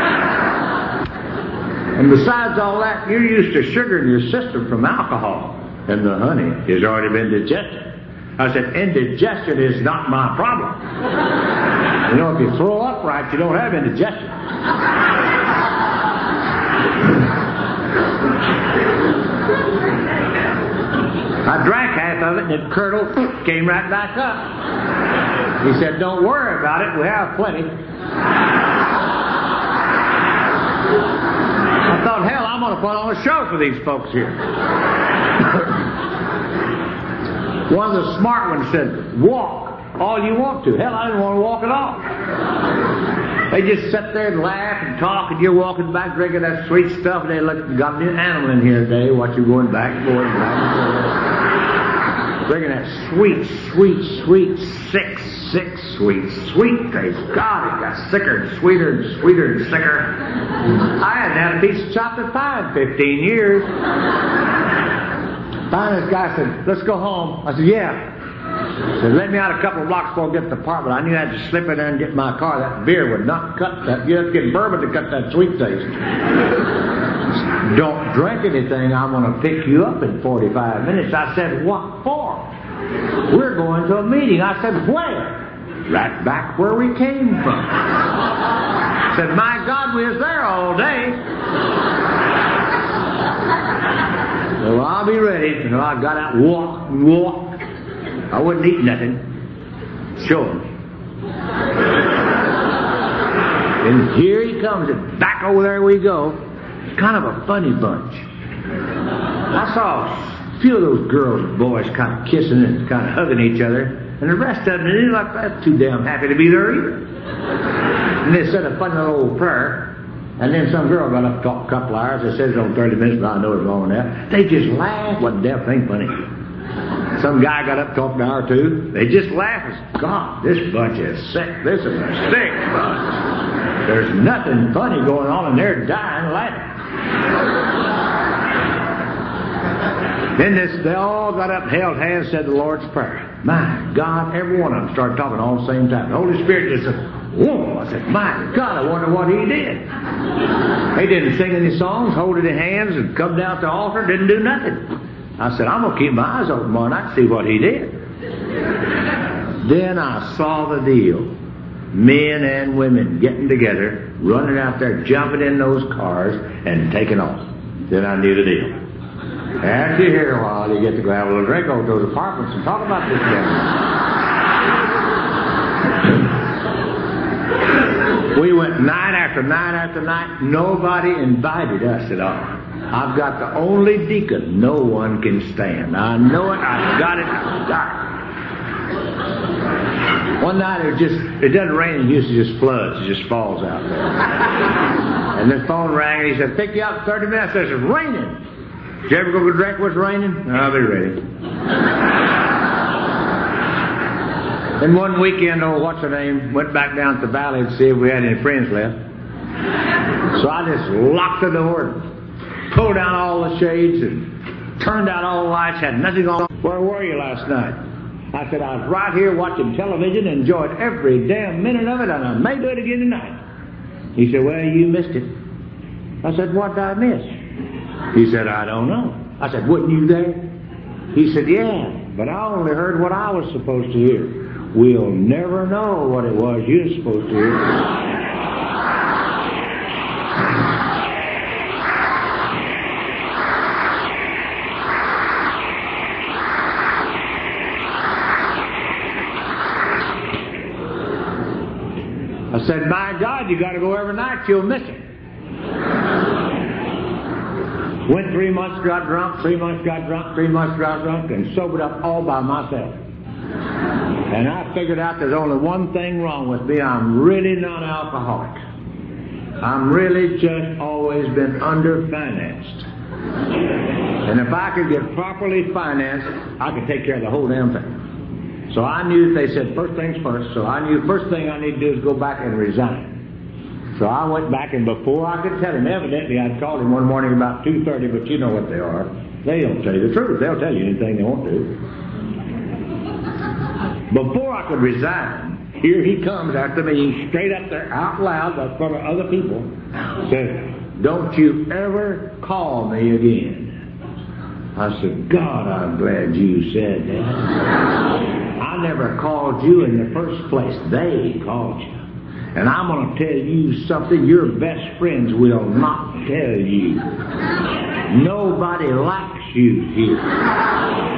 And besides all that, you're used to sugar in your system from alcohol. And the honey has already been digested. I said, indigestion is not my problem. You know, if you throw up right, you don't have indigestion. I drank half of it, and it curdled, came right back up. He said, don't worry about it, we have plenty. I thought, hell, I'm going to put on a show for these folks here. One of the smart ones said, walk all you want to. Hell, I didn't want to walk at all. They just sit there and laugh and talk, and you're walking back drinking that sweet stuff, and they look, got a new animal in here today, watch you going back and forth and back and forth. Drinking that sweet, sweet, sweet, sick, sick, sweet, sweet taste. God, it got sicker and sweeter and sweeter and sicker. I hadn't had a piece of chocolate pie in fifteen years. Finally, this guy said, let's go home. I said, yeah. He said, let me out a couple of blocks before I get to the apartment. I knew I had to slip in there and get in my car. That beer would not cut that. You have to get bourbon to cut that sweet taste. Don't drink anything. I'm going to pick you up in forty-five minutes. I said, what for? We're going to a meeting. I said, where? Right back where we came from. I said, my God, we was there all day. Well, I'll be ready. You know, I got out, walk, walk. I wouldn't eat nothing. Show him. And here he comes, and back over there we go. It's kind of a funny bunch. I saw a few of those girls and boys kind of kissing and kind of hugging each other, and the rest of them didn't look like too damn happy to be there either. And they said a funny little old prayer. And then some girl got up to talk a couple hours. They said it was on thirty minutes, but I know it's longer than that. They just laughed. Wasn't damn thing funny. Some guy got up talking an hour or two. They just laughed. God, this bunch is sick. This is a sick bunch. There's nothing funny going on, and they're dying laughing. Then this, they all got up, held hands, said the Lord's Prayer. My God, every one of them started talking all at the same time. The Holy Spirit just said, whoa. I said, my God, I wonder what he did. They didn't sing any songs, holding their hands and come down to the altar, didn't do nothing. I said, I'm going to keep my eyes open tomorrow night to see what he did. Then I saw the deal. Men and women getting together, running out there, jumping in those cars, and taking off. Then I knew the deal. After you're here a while, you get to go have a little drink over to those apartments and talk about this thing. We went night after night after night. Nobody invited us at all. I've got the only deacon no one can stand. I know it. I've got it. I've got it. One night it just, it doesn't rain in Houston, it just floods. It just falls out there. And this phone rang, and he said, pick you up in thirty minutes. I said, it's raining. Did you ever go to drink what's raining? I'll be ready. And one weekend, oh, what's her name, went back down to the valley to see if we had any friends left. So I just locked the door, pulled down all the shades, and turned out all the lights, had nothing on. Where were you last night? I said, I was right here watching television, enjoyed every damn minute of it, and I may do it again tonight. He said, well, you missed it. I said, what did I miss? He said, I don't know. I said, wasn't you there? He said, yeah, but I only heard what I was supposed to hear. We'll never know what it was you were supposed to hear. I said, my God, you got to go every night, you'll miss it. Went three months, got drunk, three months, got drunk, three months, got drunk, and sobered up all by myself. And I figured out there's only one thing wrong with me. I'm really non-alcoholic. I'm really just always been underfinanced. And if I could get properly financed, I could take care of the whole damn thing. So I knew, they said first things first, so I knew first thing I need to do is go back and resign. So I went back, and before I could tell him, evidently I'd called him one morning about two thirty, but you know what they are. They don't tell you the truth. They'll tell you anything they want to. Before I could resign, here he comes after me, straight up there, out loud, in front of other people, said, don't you ever call me again. I said, God, I'm glad you said that. I never called you in the first place. They called you. And I'm going to tell you something your best friends will not tell you. Nobody likes you here.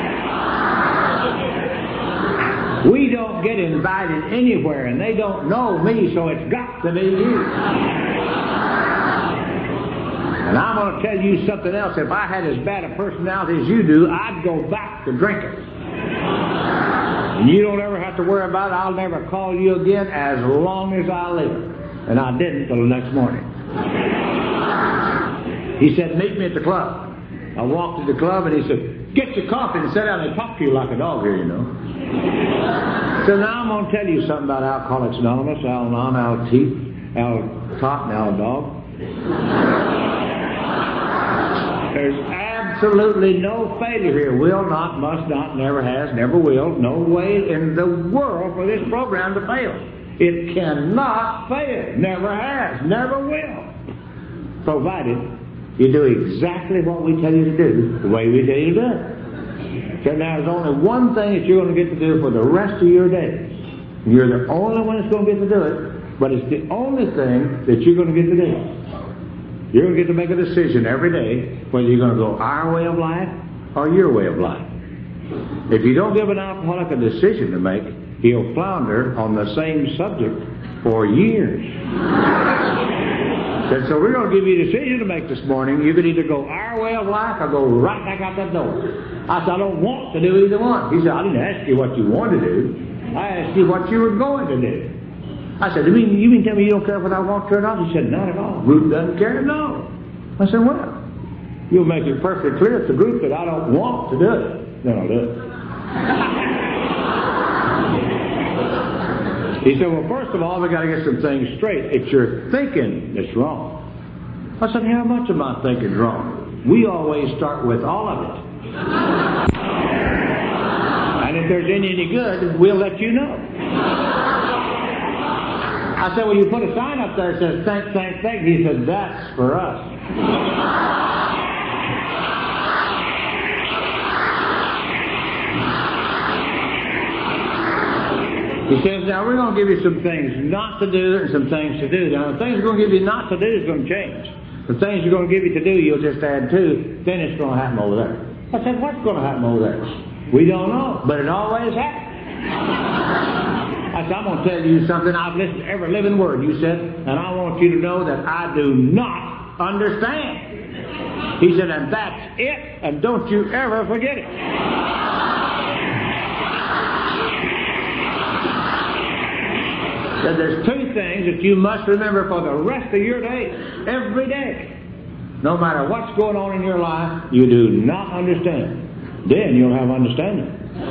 We don't get invited anywhere, and they don't know me, so it's got to be you. And I'm going to tell you something else. If I had as bad a personality as you do, I'd go back to drinking. And you don't ever have to worry about it. I'll never call you again as long as I live. And I didn't until the next morning. He said, meet me at the club. I walked to the club, and he said, get your coffee and sit down and talk to you like a dog here, you know. So now I'm going to tell you something about Alcoholics Anonymous, Al-Anon, Al-Teeth, Al-Tot, and Al-Dog. There's absolutely no failure here. Will not, must not, never has, never will. No way in the world for this program to fail. It cannot fail. Never has, never will. Provided you do exactly what we tell you to do, the way we tell you to do it. So now there's only one thing that you're going to get to do for the rest of your days. You're the only one that's going to get to do it, but it's the only thing that you're going to get to do. You're going to get to make a decision every day whether you're going to go our way of life or your way of life. If you don't give an alcoholic a decision to make, he'll flounder on the same subject for years. And so we're going to give you a decision to make this morning. You can either go our way of life or go right back out that door. I said, I don't want to do either one. He said, I didn't ask you what you wanted to do. I asked you what you were going to do. I said, you mean, you mean tell me you don't care what I want to or not? He said, not at all. Group doesn't care? No. I said, well, you'll make it perfectly clear to the group that I don't want to do it. Then I'll do it. He said, well, first of all, we got to get some things straight. It's your thinking that's wrong. I said, how much of my thinking's wrong? We always start with all of it. And if there's any, any good, we'll let you know. I said, well, you put a sign up there that says, think, think, think. He said, that's for us. He says, now we're going to give you some things not to do and some things to do. Now, the things we're going to give you not to do is going to change. The things we're going to give you to do, you'll just add to, then it's going to happen over there. I said, what's going to happen over there? We don't know, but it always happens. I said, I'm going to tell you something. I've listened to every living word you said, and I want you to know that I do not understand. He said, and that's it, and don't you ever forget it. That there's two things that you must remember for the rest of your day, every day. No matter what's going on in your life, you do not understand. Then you'll have understanding.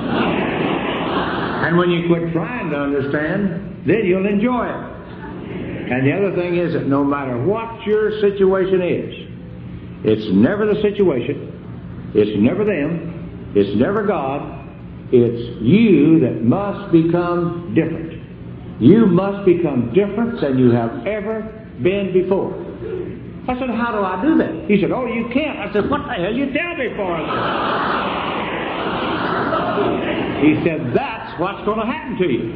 And when you quit trying to understand, then you'll enjoy it. And the other thing is that no matter what your situation is, it's never the situation, it's never them, it's never God, it's you that must become different. You must become different than you have ever been before. I said, how do I do that? He said, oh, you can't. I said, what the hell you tell me for? He said, that's what's going to happen to you.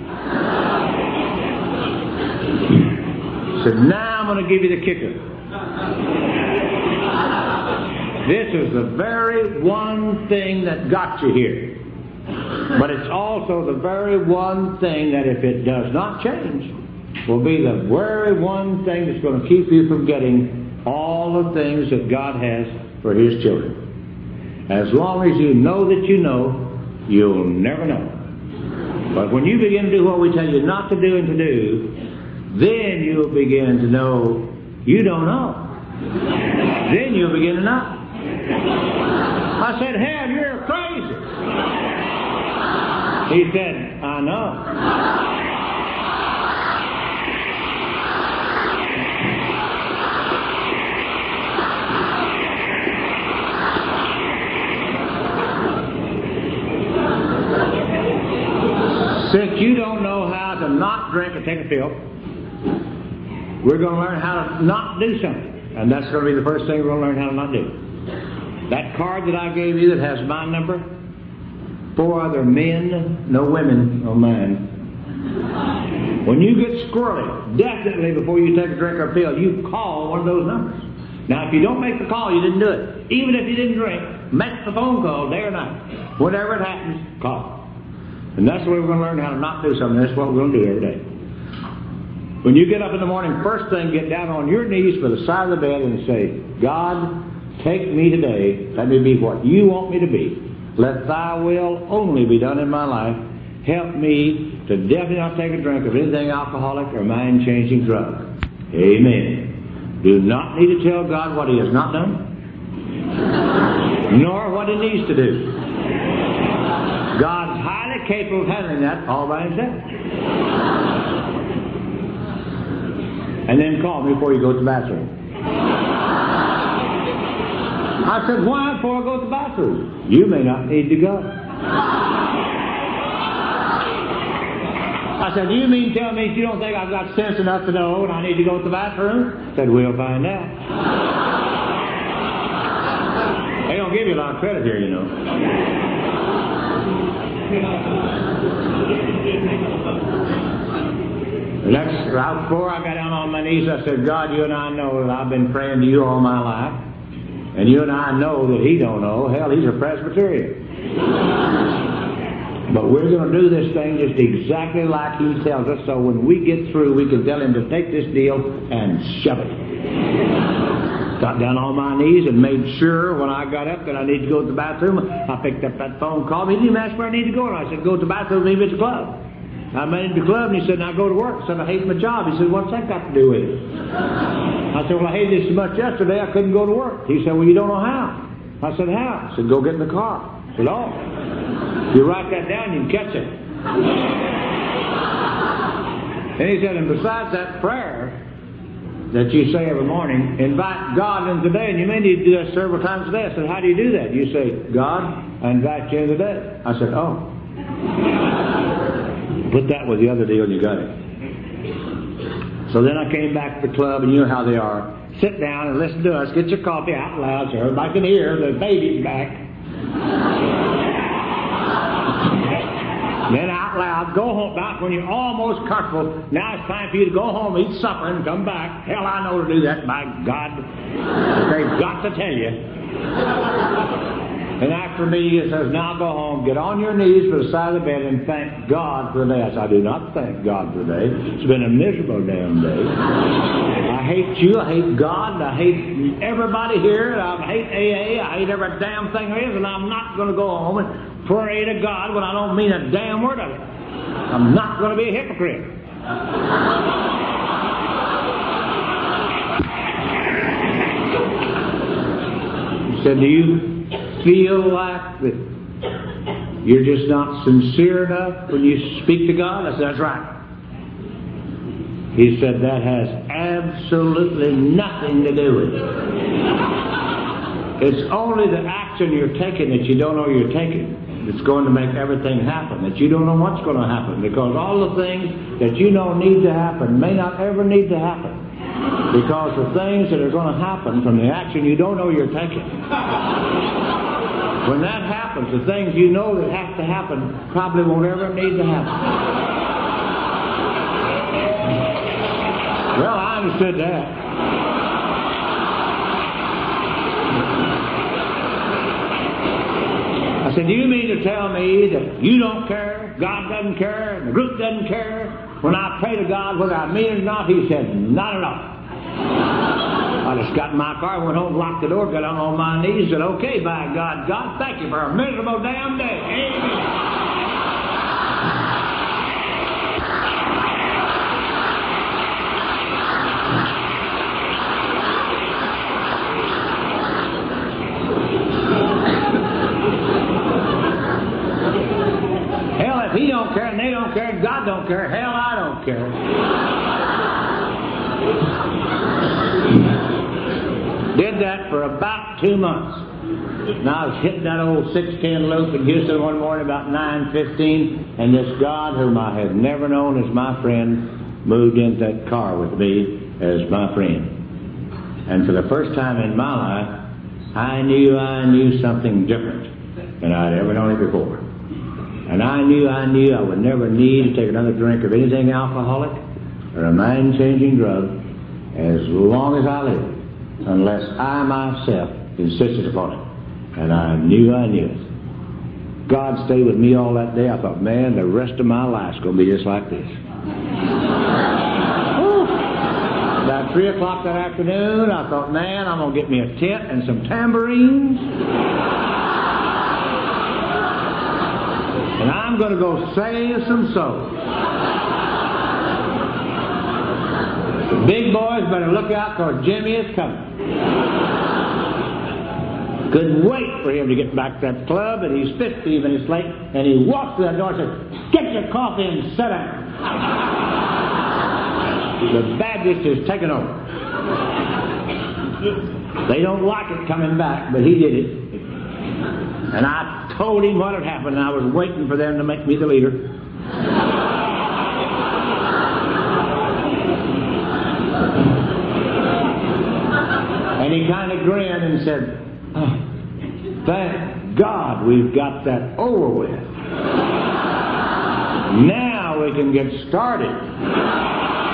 He said, now I'm going to give you the kicker. This is the very one thing that got you here. But it's also the very one thing that if it does not change, will be the very one thing that's going to keep you from getting all the things that God has for His children. As long as you know that you know, you'll never know. But when you begin to do what we tell you not to do and to do, then you'll begin to know you don't know. Then you'll begin to know. I said, hell, you're crazy. He said, I know. Since you don't know how to not drink or take a pill, we're going to learn how to not do something. And that's going to be the first thing we're going to learn how to not do. That card that I gave you that has my number, four other men, no women on mine. When you get squirrely, definitely before you take a drink or a pill, you call one of those numbers. Now, if you don't make the call, you didn't do it. Even if you didn't drink, make the phone call day or night. Whenever it happens, call. And that's the way we're going to learn how to not do something. That's what we're going to do every day. When you get up in the morning, first thing, get down on your knees by the side of the bed and say, God, take me today. Let me be what you want me to be. Let thy will only be done in my life. Help me to definitely not take a drink of anything alcoholic or mind-changing drug. Amen. Do not need to tell God what He has not done, nor what He needs to do. God's highly capable of handling that all by Himself. And then call me before you go to the bathroom. I said, why before I go to the bathroom? You may not need to go. I said, you mean tell me you don't think I've got sense enough to know when I need to go to the bathroom? I said, we'll find out. They don't give you a lot of credit here, you know. The next, right before I got down on my knees, I said, God, you and I know that I've been praying to you all my life. And you and I know that He don't know. Hell, He's a Presbyterian. But we're going to do this thing just exactly like He tells us, so when we get through, we can tell Him to take this deal and shove it. Got down on my knees and made sure when I got up that I need to go to the bathroom. I picked up that phone, called me. He didn't even ask where I need to go. And I said, go to the bathroom, leave it at the club. I made it to the club, and he said, now go to work. I said, I hate my job. He said, what's that got to do with it? I said, well, I hated it so much yesterday I couldn't go to work. He said, well, you don't know how. I said, how? I said, go get in the car. I said, oh. If you write that down, you can catch it. And he said, and besides that prayer that you say every morning, invite God in today, and you may need to do that several times a day. I said, how do you do that? You say, God, I invite you in today. I said, oh. Put that with the other deal, you got it. So then I came back to the club, and you know how they are. Sit down and listen to us. Get your coffee out loud so everybody can hear the baby's back. Then out loud, go home. About when you're almost comfortable, now it's time for you to go home, eat supper, and come back. Hell, I know to do that, by God. They've got to tell you. And after me, it says, now go home, get on your knees by the side of the bed and thank God for the day. I said, I do not thank God for the day. It's been a miserable damn day. I hate you, I hate God, I hate everybody here, I hate A A, I hate every damn thing there is, and I'm not going to go home and pray to God when I don't mean a damn word of it. I'm not going to be a hypocrite. He said, do you feel like that you're just not sincere enough when you speak to God? I said, that's right. He said, that has absolutely nothing to do with it. It's only the action you're taking that you don't know you're taking that's going to make everything happen, that you don't know what's going to happen, because all the things that you know need to happen may not ever need to happen, because the things that are going to happen from the action you don't know you're taking. When that happens, the things you know that have to happen probably won't ever need to happen. Well, I understood that. I said, do you mean to tell me that you don't care, God doesn't care, and the group doesn't care when I pray to God whether I mean it or not? He said, not at all. I just got in my car, went home, locked the door, got down on my knees, said, okay, by God, God, thank you for a miserable damn day. Amen. Hell, if he don't care and they don't care and God don't care, hell, I don't care. Did that for about two months. And I was hitting that old six ten loop in Houston one morning about nine fifteen, and this God whom I had never known as my friend moved into that car with me as my friend. And for the first time in my life, I knew I knew something different than I'd ever known it before. And I knew I knew I would never need to take another drink of anything alcoholic or a mind-changing drug as long as I lived, unless I myself insisted upon it. And I knew I knew it. God stayed with me all that day. I thought, man, the rest of my life's going to be just like this. About three o'clock that afternoon, I thought, man, I'm going to get me a tent and some tambourines. And I'm going to go save some souls. The big boys better look out, because Jimmy is coming. Couldn't wait for him to get back to that club, and he's fifteen minutes late, and he walked through that door and said, get your coffee and sit down. The Baptist is taking over. They don't like it coming back, but he did it. And I told him what had happened, and I was waiting for them to make me the leader. And he kind of grinned and said, oh, thank God we've got that over with. Now we can get started.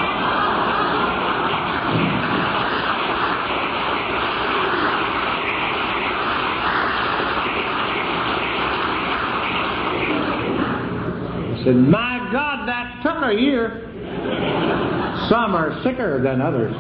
I said, my God, that took a year. Some are sicker than others.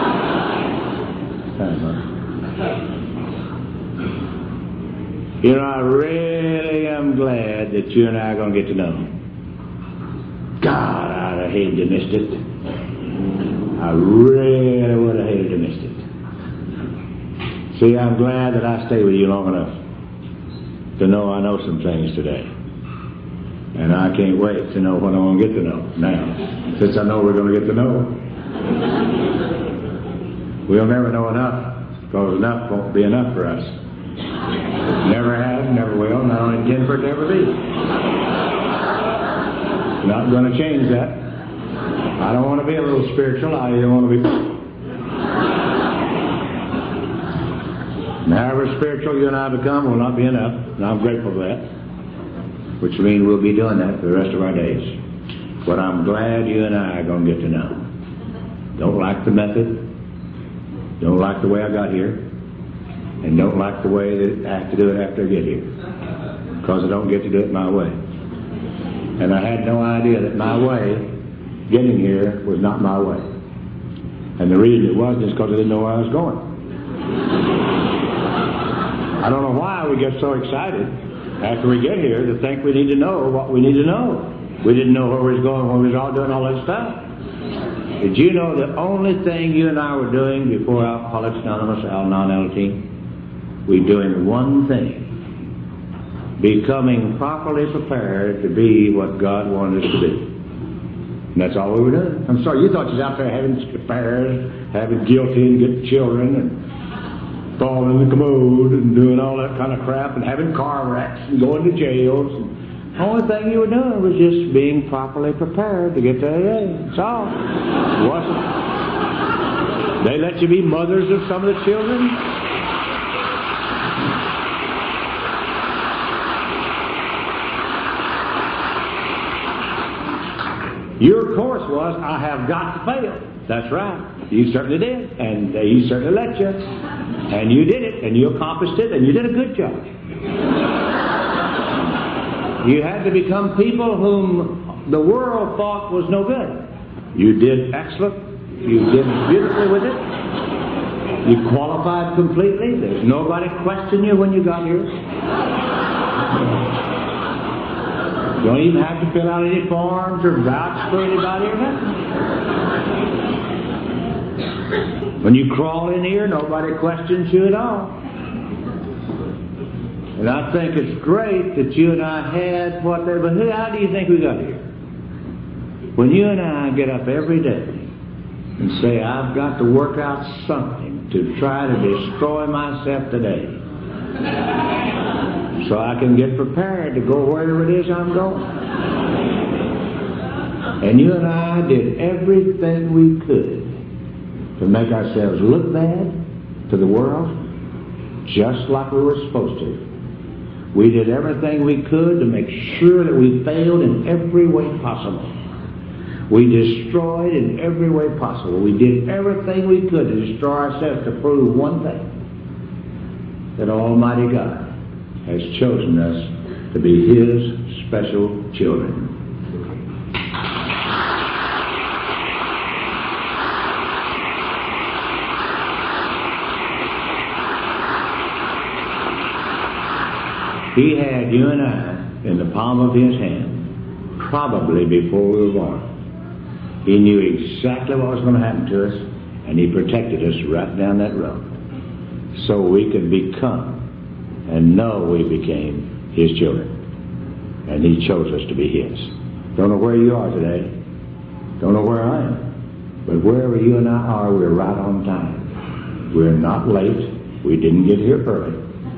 You know, I really am glad that you and I are going to get to know him. God, I'd have hated to miss it. I really would have hated to miss it. See, I'm glad that I stayed with you long enough to know I know some things today. And I can't wait to know what I'm going to get to know now, since I know we're going to get to know. We'll never know enough, because enough won't be enough for us. Never has, never will, and I don't intend for it to ever be. Not going to change that. I don't want to be a little spiritual, I either want to be... And however spiritual you and I become will not be enough, and I'm grateful for that. Which means we'll be doing that for the rest of our days. But I'm glad you and I are going to get to know. Don't like the method. Don't like the way I got here. And don't like the way that I have to do it after I get here. Because I don't get to do it my way. And I had no idea that my way, getting here, was not my way. And the reason it wasn't is because I didn't know where I was going. I don't know why we get so excited after we get here to think we need to know what we need to know. We didn't know where we was going when we was all doing all that stuff. Did you know the only thing you and I were doing before Alcoholics Anonymous, Al-Anon, L-Team? We're doing one thing. Becoming properly prepared to be what God wanted us to be. And that's all we were doing. I'm sorry, you thought you was out there having affairs, having guilty and good children, and falling in the commode, and doing all that kind of crap, and having car wrecks, and going to jails. And the only thing you were doing was just being properly prepared to get to A A. That's all. It wasn't. They let you be mothers of some of the children. Your course was, I have got to fail. That's right. You certainly did. And uh, you certainly let you. And you did it. And you accomplished it. And you did a good job. You had to become people whom the world thought was no good. You did excellent. You did beautifully with it. You qualified completely. There's nobody questioning you when you got here. You don't even have to fill out any forms or vouch for anybody or nothing. When you crawl in here, nobody questions you at all. And I think it's great that you and I had what they... But how do you think we got here? When you and I get up every day and say, I've got to work out something to try to destroy myself today, so I can get prepared to go wherever it is I'm going. And you and I did everything we could to make ourselves look bad to the world, just like we were supposed to. We did everything we could to make sure that we failed in every way possible. We destroyed in every way possible. We did everything we could to destroy ourselves to prove one thing, that Almighty God has chosen us to be His special children. He had you and I in the palm of His hand, probably before we were born. He knew exactly what was going to happen to us, and He protected us right down that road, so we could become and know we became His children. And He chose us to be His. Don't know where you are today. Don't know where I am. But wherever you and I are, we're right on time. We're not late. We didn't get here early.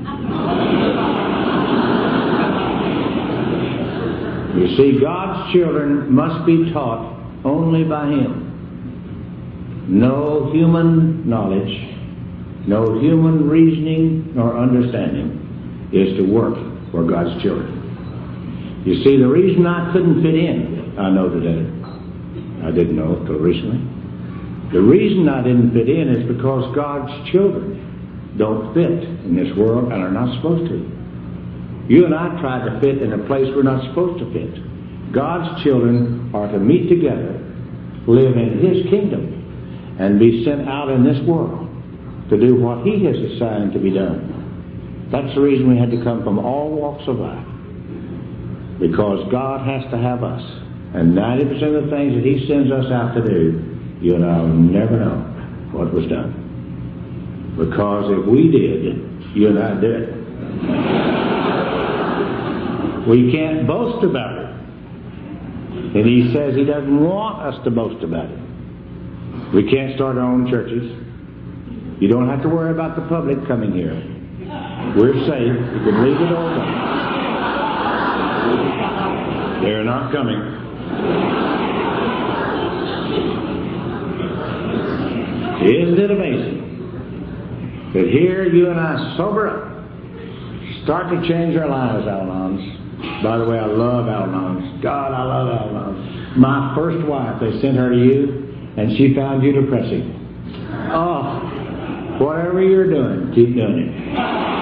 You see, God's children must be taught only by Him. No human knowledge, no human reasoning nor understanding is to work for God's children. You see, the reason I couldn't fit in, I know today. I didn't know until recently. The reason I didn't fit in is because God's children don't fit in this world and are not supposed to. You and I tried to fit in a place we're not supposed to fit. God's children are to meet together, live in His kingdom, and be sent out in this world to do what He has assigned to be done. That's the reason we had to come from all walks of life. Because God has to have us. And ninety percent of the things that He sends us out to do, you and I will never know what was done. Because if we did, you and I did it. We can't boast about it. And He says He doesn't want us to boast about it. We can't start our own churches. You don't have to worry about the public coming here. We're safe. You can leave it open. They're not coming. Isn't it amazing that here you and I sober up, start to change our lives, Al-Anons. By the way, I love Al-Anons. God, I love Al-Anons. My first wife, they sent her to you, and she found you depressing. Oh, whatever you're doing, keep doing it.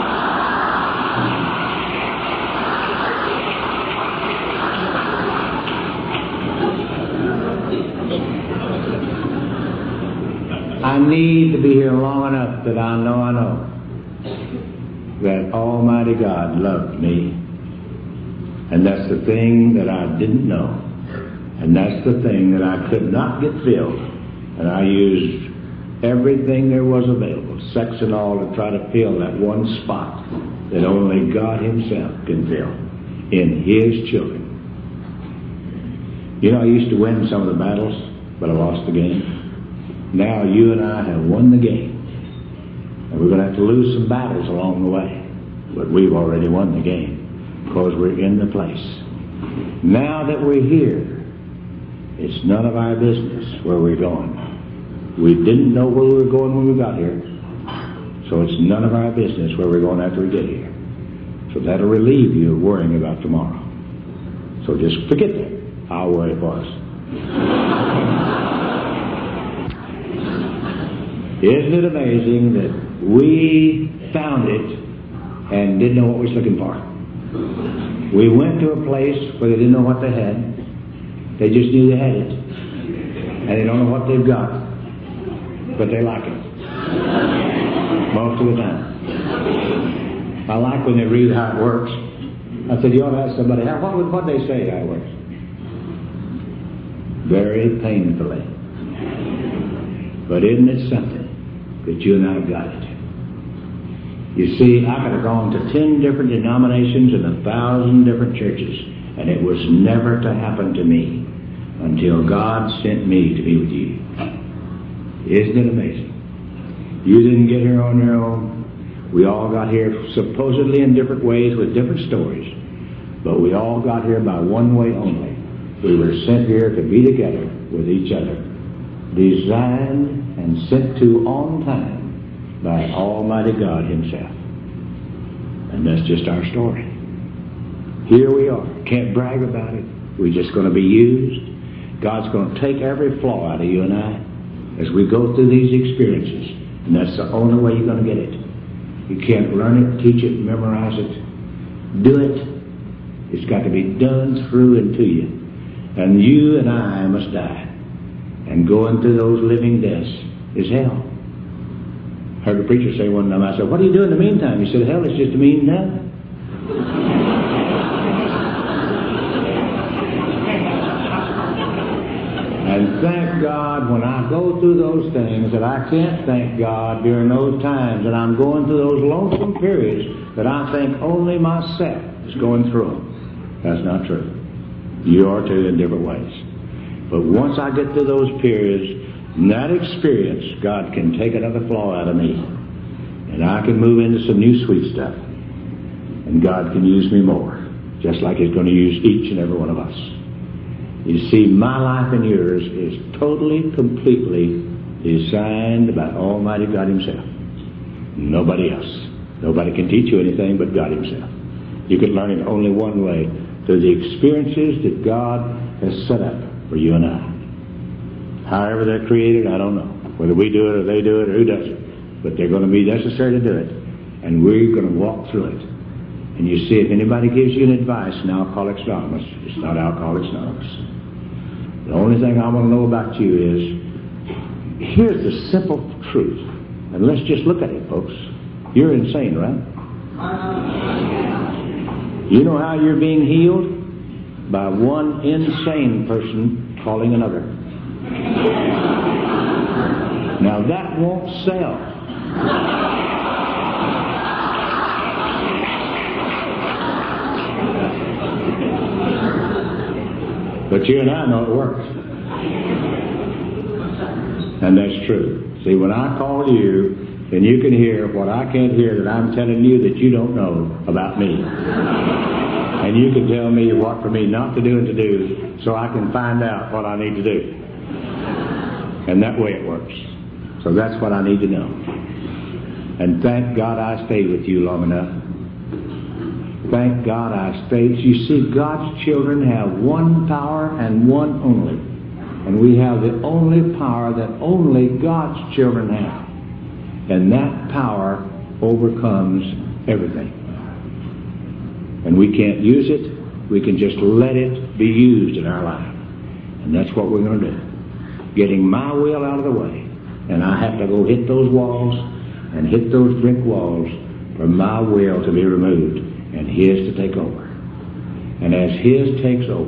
I need to be here long enough that I know I know that Almighty God loved me. And that's the thing that I didn't know. And that's the thing that I could not get filled. And I used everything there was available, sex and all, to try to fill that one spot that only God Himself can fill in His children. You know, I used to win some of the battles, but I lost the game. Now you and I have won the game. And we're going to have to lose some battles along the way. But we've already won the game because we're in the place. Now that we're here, it's none of our business where we're going. We didn't know where we were going when we got here. So it's none of our business where we're going after we get here. So that'll relieve you of worrying about tomorrow. So just forget that. I'll worry for us. Isn't it amazing that we found it and didn't know what we was looking for? We went to a place where they didn't know what they had. They just knew they had it. And they don't know what they've got. But they like it. Most of the time. I like when they read how it works. I said, you ought to ask somebody, how, what would what they say how it works? Very painfully. But isn't it something that you and I have got it? You see, I could have gone to ten different denominations and a thousand different churches, and it was never to happen to me until God sent me to be with you. Isn't it amazing? You didn't get here on your own. We all got here supposedly in different ways with different stories, but we all got here by one way only. We were sent here to be together with each other, designed and sent to on time by Almighty God Himself. And that's just our story. Here we are. Can't brag about it. We're just going to be used. God's going to take every flaw out of you and I as we go through these experiences. And that's the only way you're going to get it. You can't learn it, teach it, memorize it, do it. It's got to be done through and to you. And you and I must die. And going through those living deaths is hell. I heard a preacher say one time, I said, what do you do in the meantime? He said, hell is just a mean nothing. And thank God when I go through those things that I can't thank God during those times that I'm going through those lonesome periods that I think only myself is going through them. That's not true. You are too in different ways. But once I get through those periods, in that experience, God can take another flaw out of me. And I can move into some new sweet stuff. And God can use me more. Just like He's going to use each and every one of us. You see, my life and yours is totally, completely designed by Almighty God Himself. Nobody else. Nobody can teach you anything but God Himself. You can learn it only one way, through the experiences that God has set up for you and I. However they're created, I don't know. Whether we do it or they do it or who does it. But they're going to be necessary to do it. And we're going to walk through it. And you see, if anybody gives you an advice in Alcoholics Anonymous, it's not Alcoholics Anonymous. The only thing I want to know about you is, here's the simple truth. And let's just look at it, folks. You're insane, right? You know how you're being healed? By one insane person calling another. Now that won't sell. But you and I know it works. And that's true. See, when I call you, then you can hear what I can't hear that I'm telling you that you don't know about me. And you can tell me what for me not to do and to do so I can find out what I need to do. And that way it works. So that's what I need to know. And thank God I stayed with you long enough. Thank God I stayed. You see, God's children have one power and one only. And we have the only power that only God's children have. And that power overcomes everything. And we can't use it. We can just let it be used in our life. And that's what we're going to do. Getting my will out of the way. And I have to go hit those walls and hit those brick walls for my will to be removed and His to take over. And as His takes over,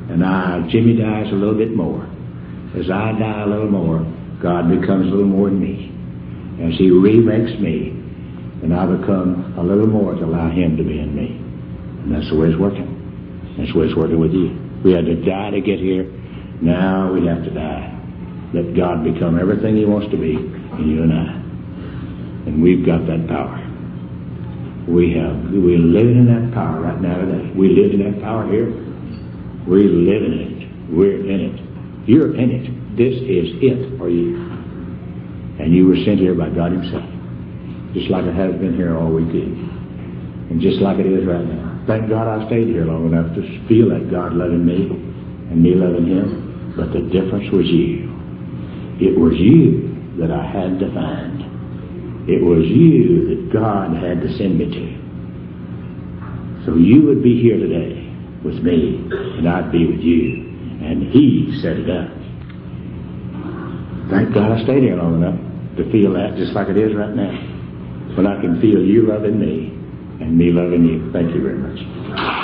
And I, Jimmy dies a little bit more. As I die a little more, God becomes a little more in me. As He remakes me, and I become a little more to allow Him to be in me. And that's the way it's working. That's the way it's working with you. We had to die to get here. Now we have to die. Let God become everything He wants to be in you and I. And we've got that power. We have, we're living in that power right now today. We live in that power here. We live in it. We're in it. You're in it. This is it for you. And you were sent here by God Himself. Just like it has been here all weekend. And just like it is right now. Thank God I stayed here long enough to feel that God loving me and me loving Him. But the difference was you. It was you that I had to find. It was you that God had to send me to. So you would be here today with me, and I'd be with you. And He set it up. Thank God I stayed here long enough to feel that just like it is right now. When I can feel you loving me and me loving you. Thank you very much.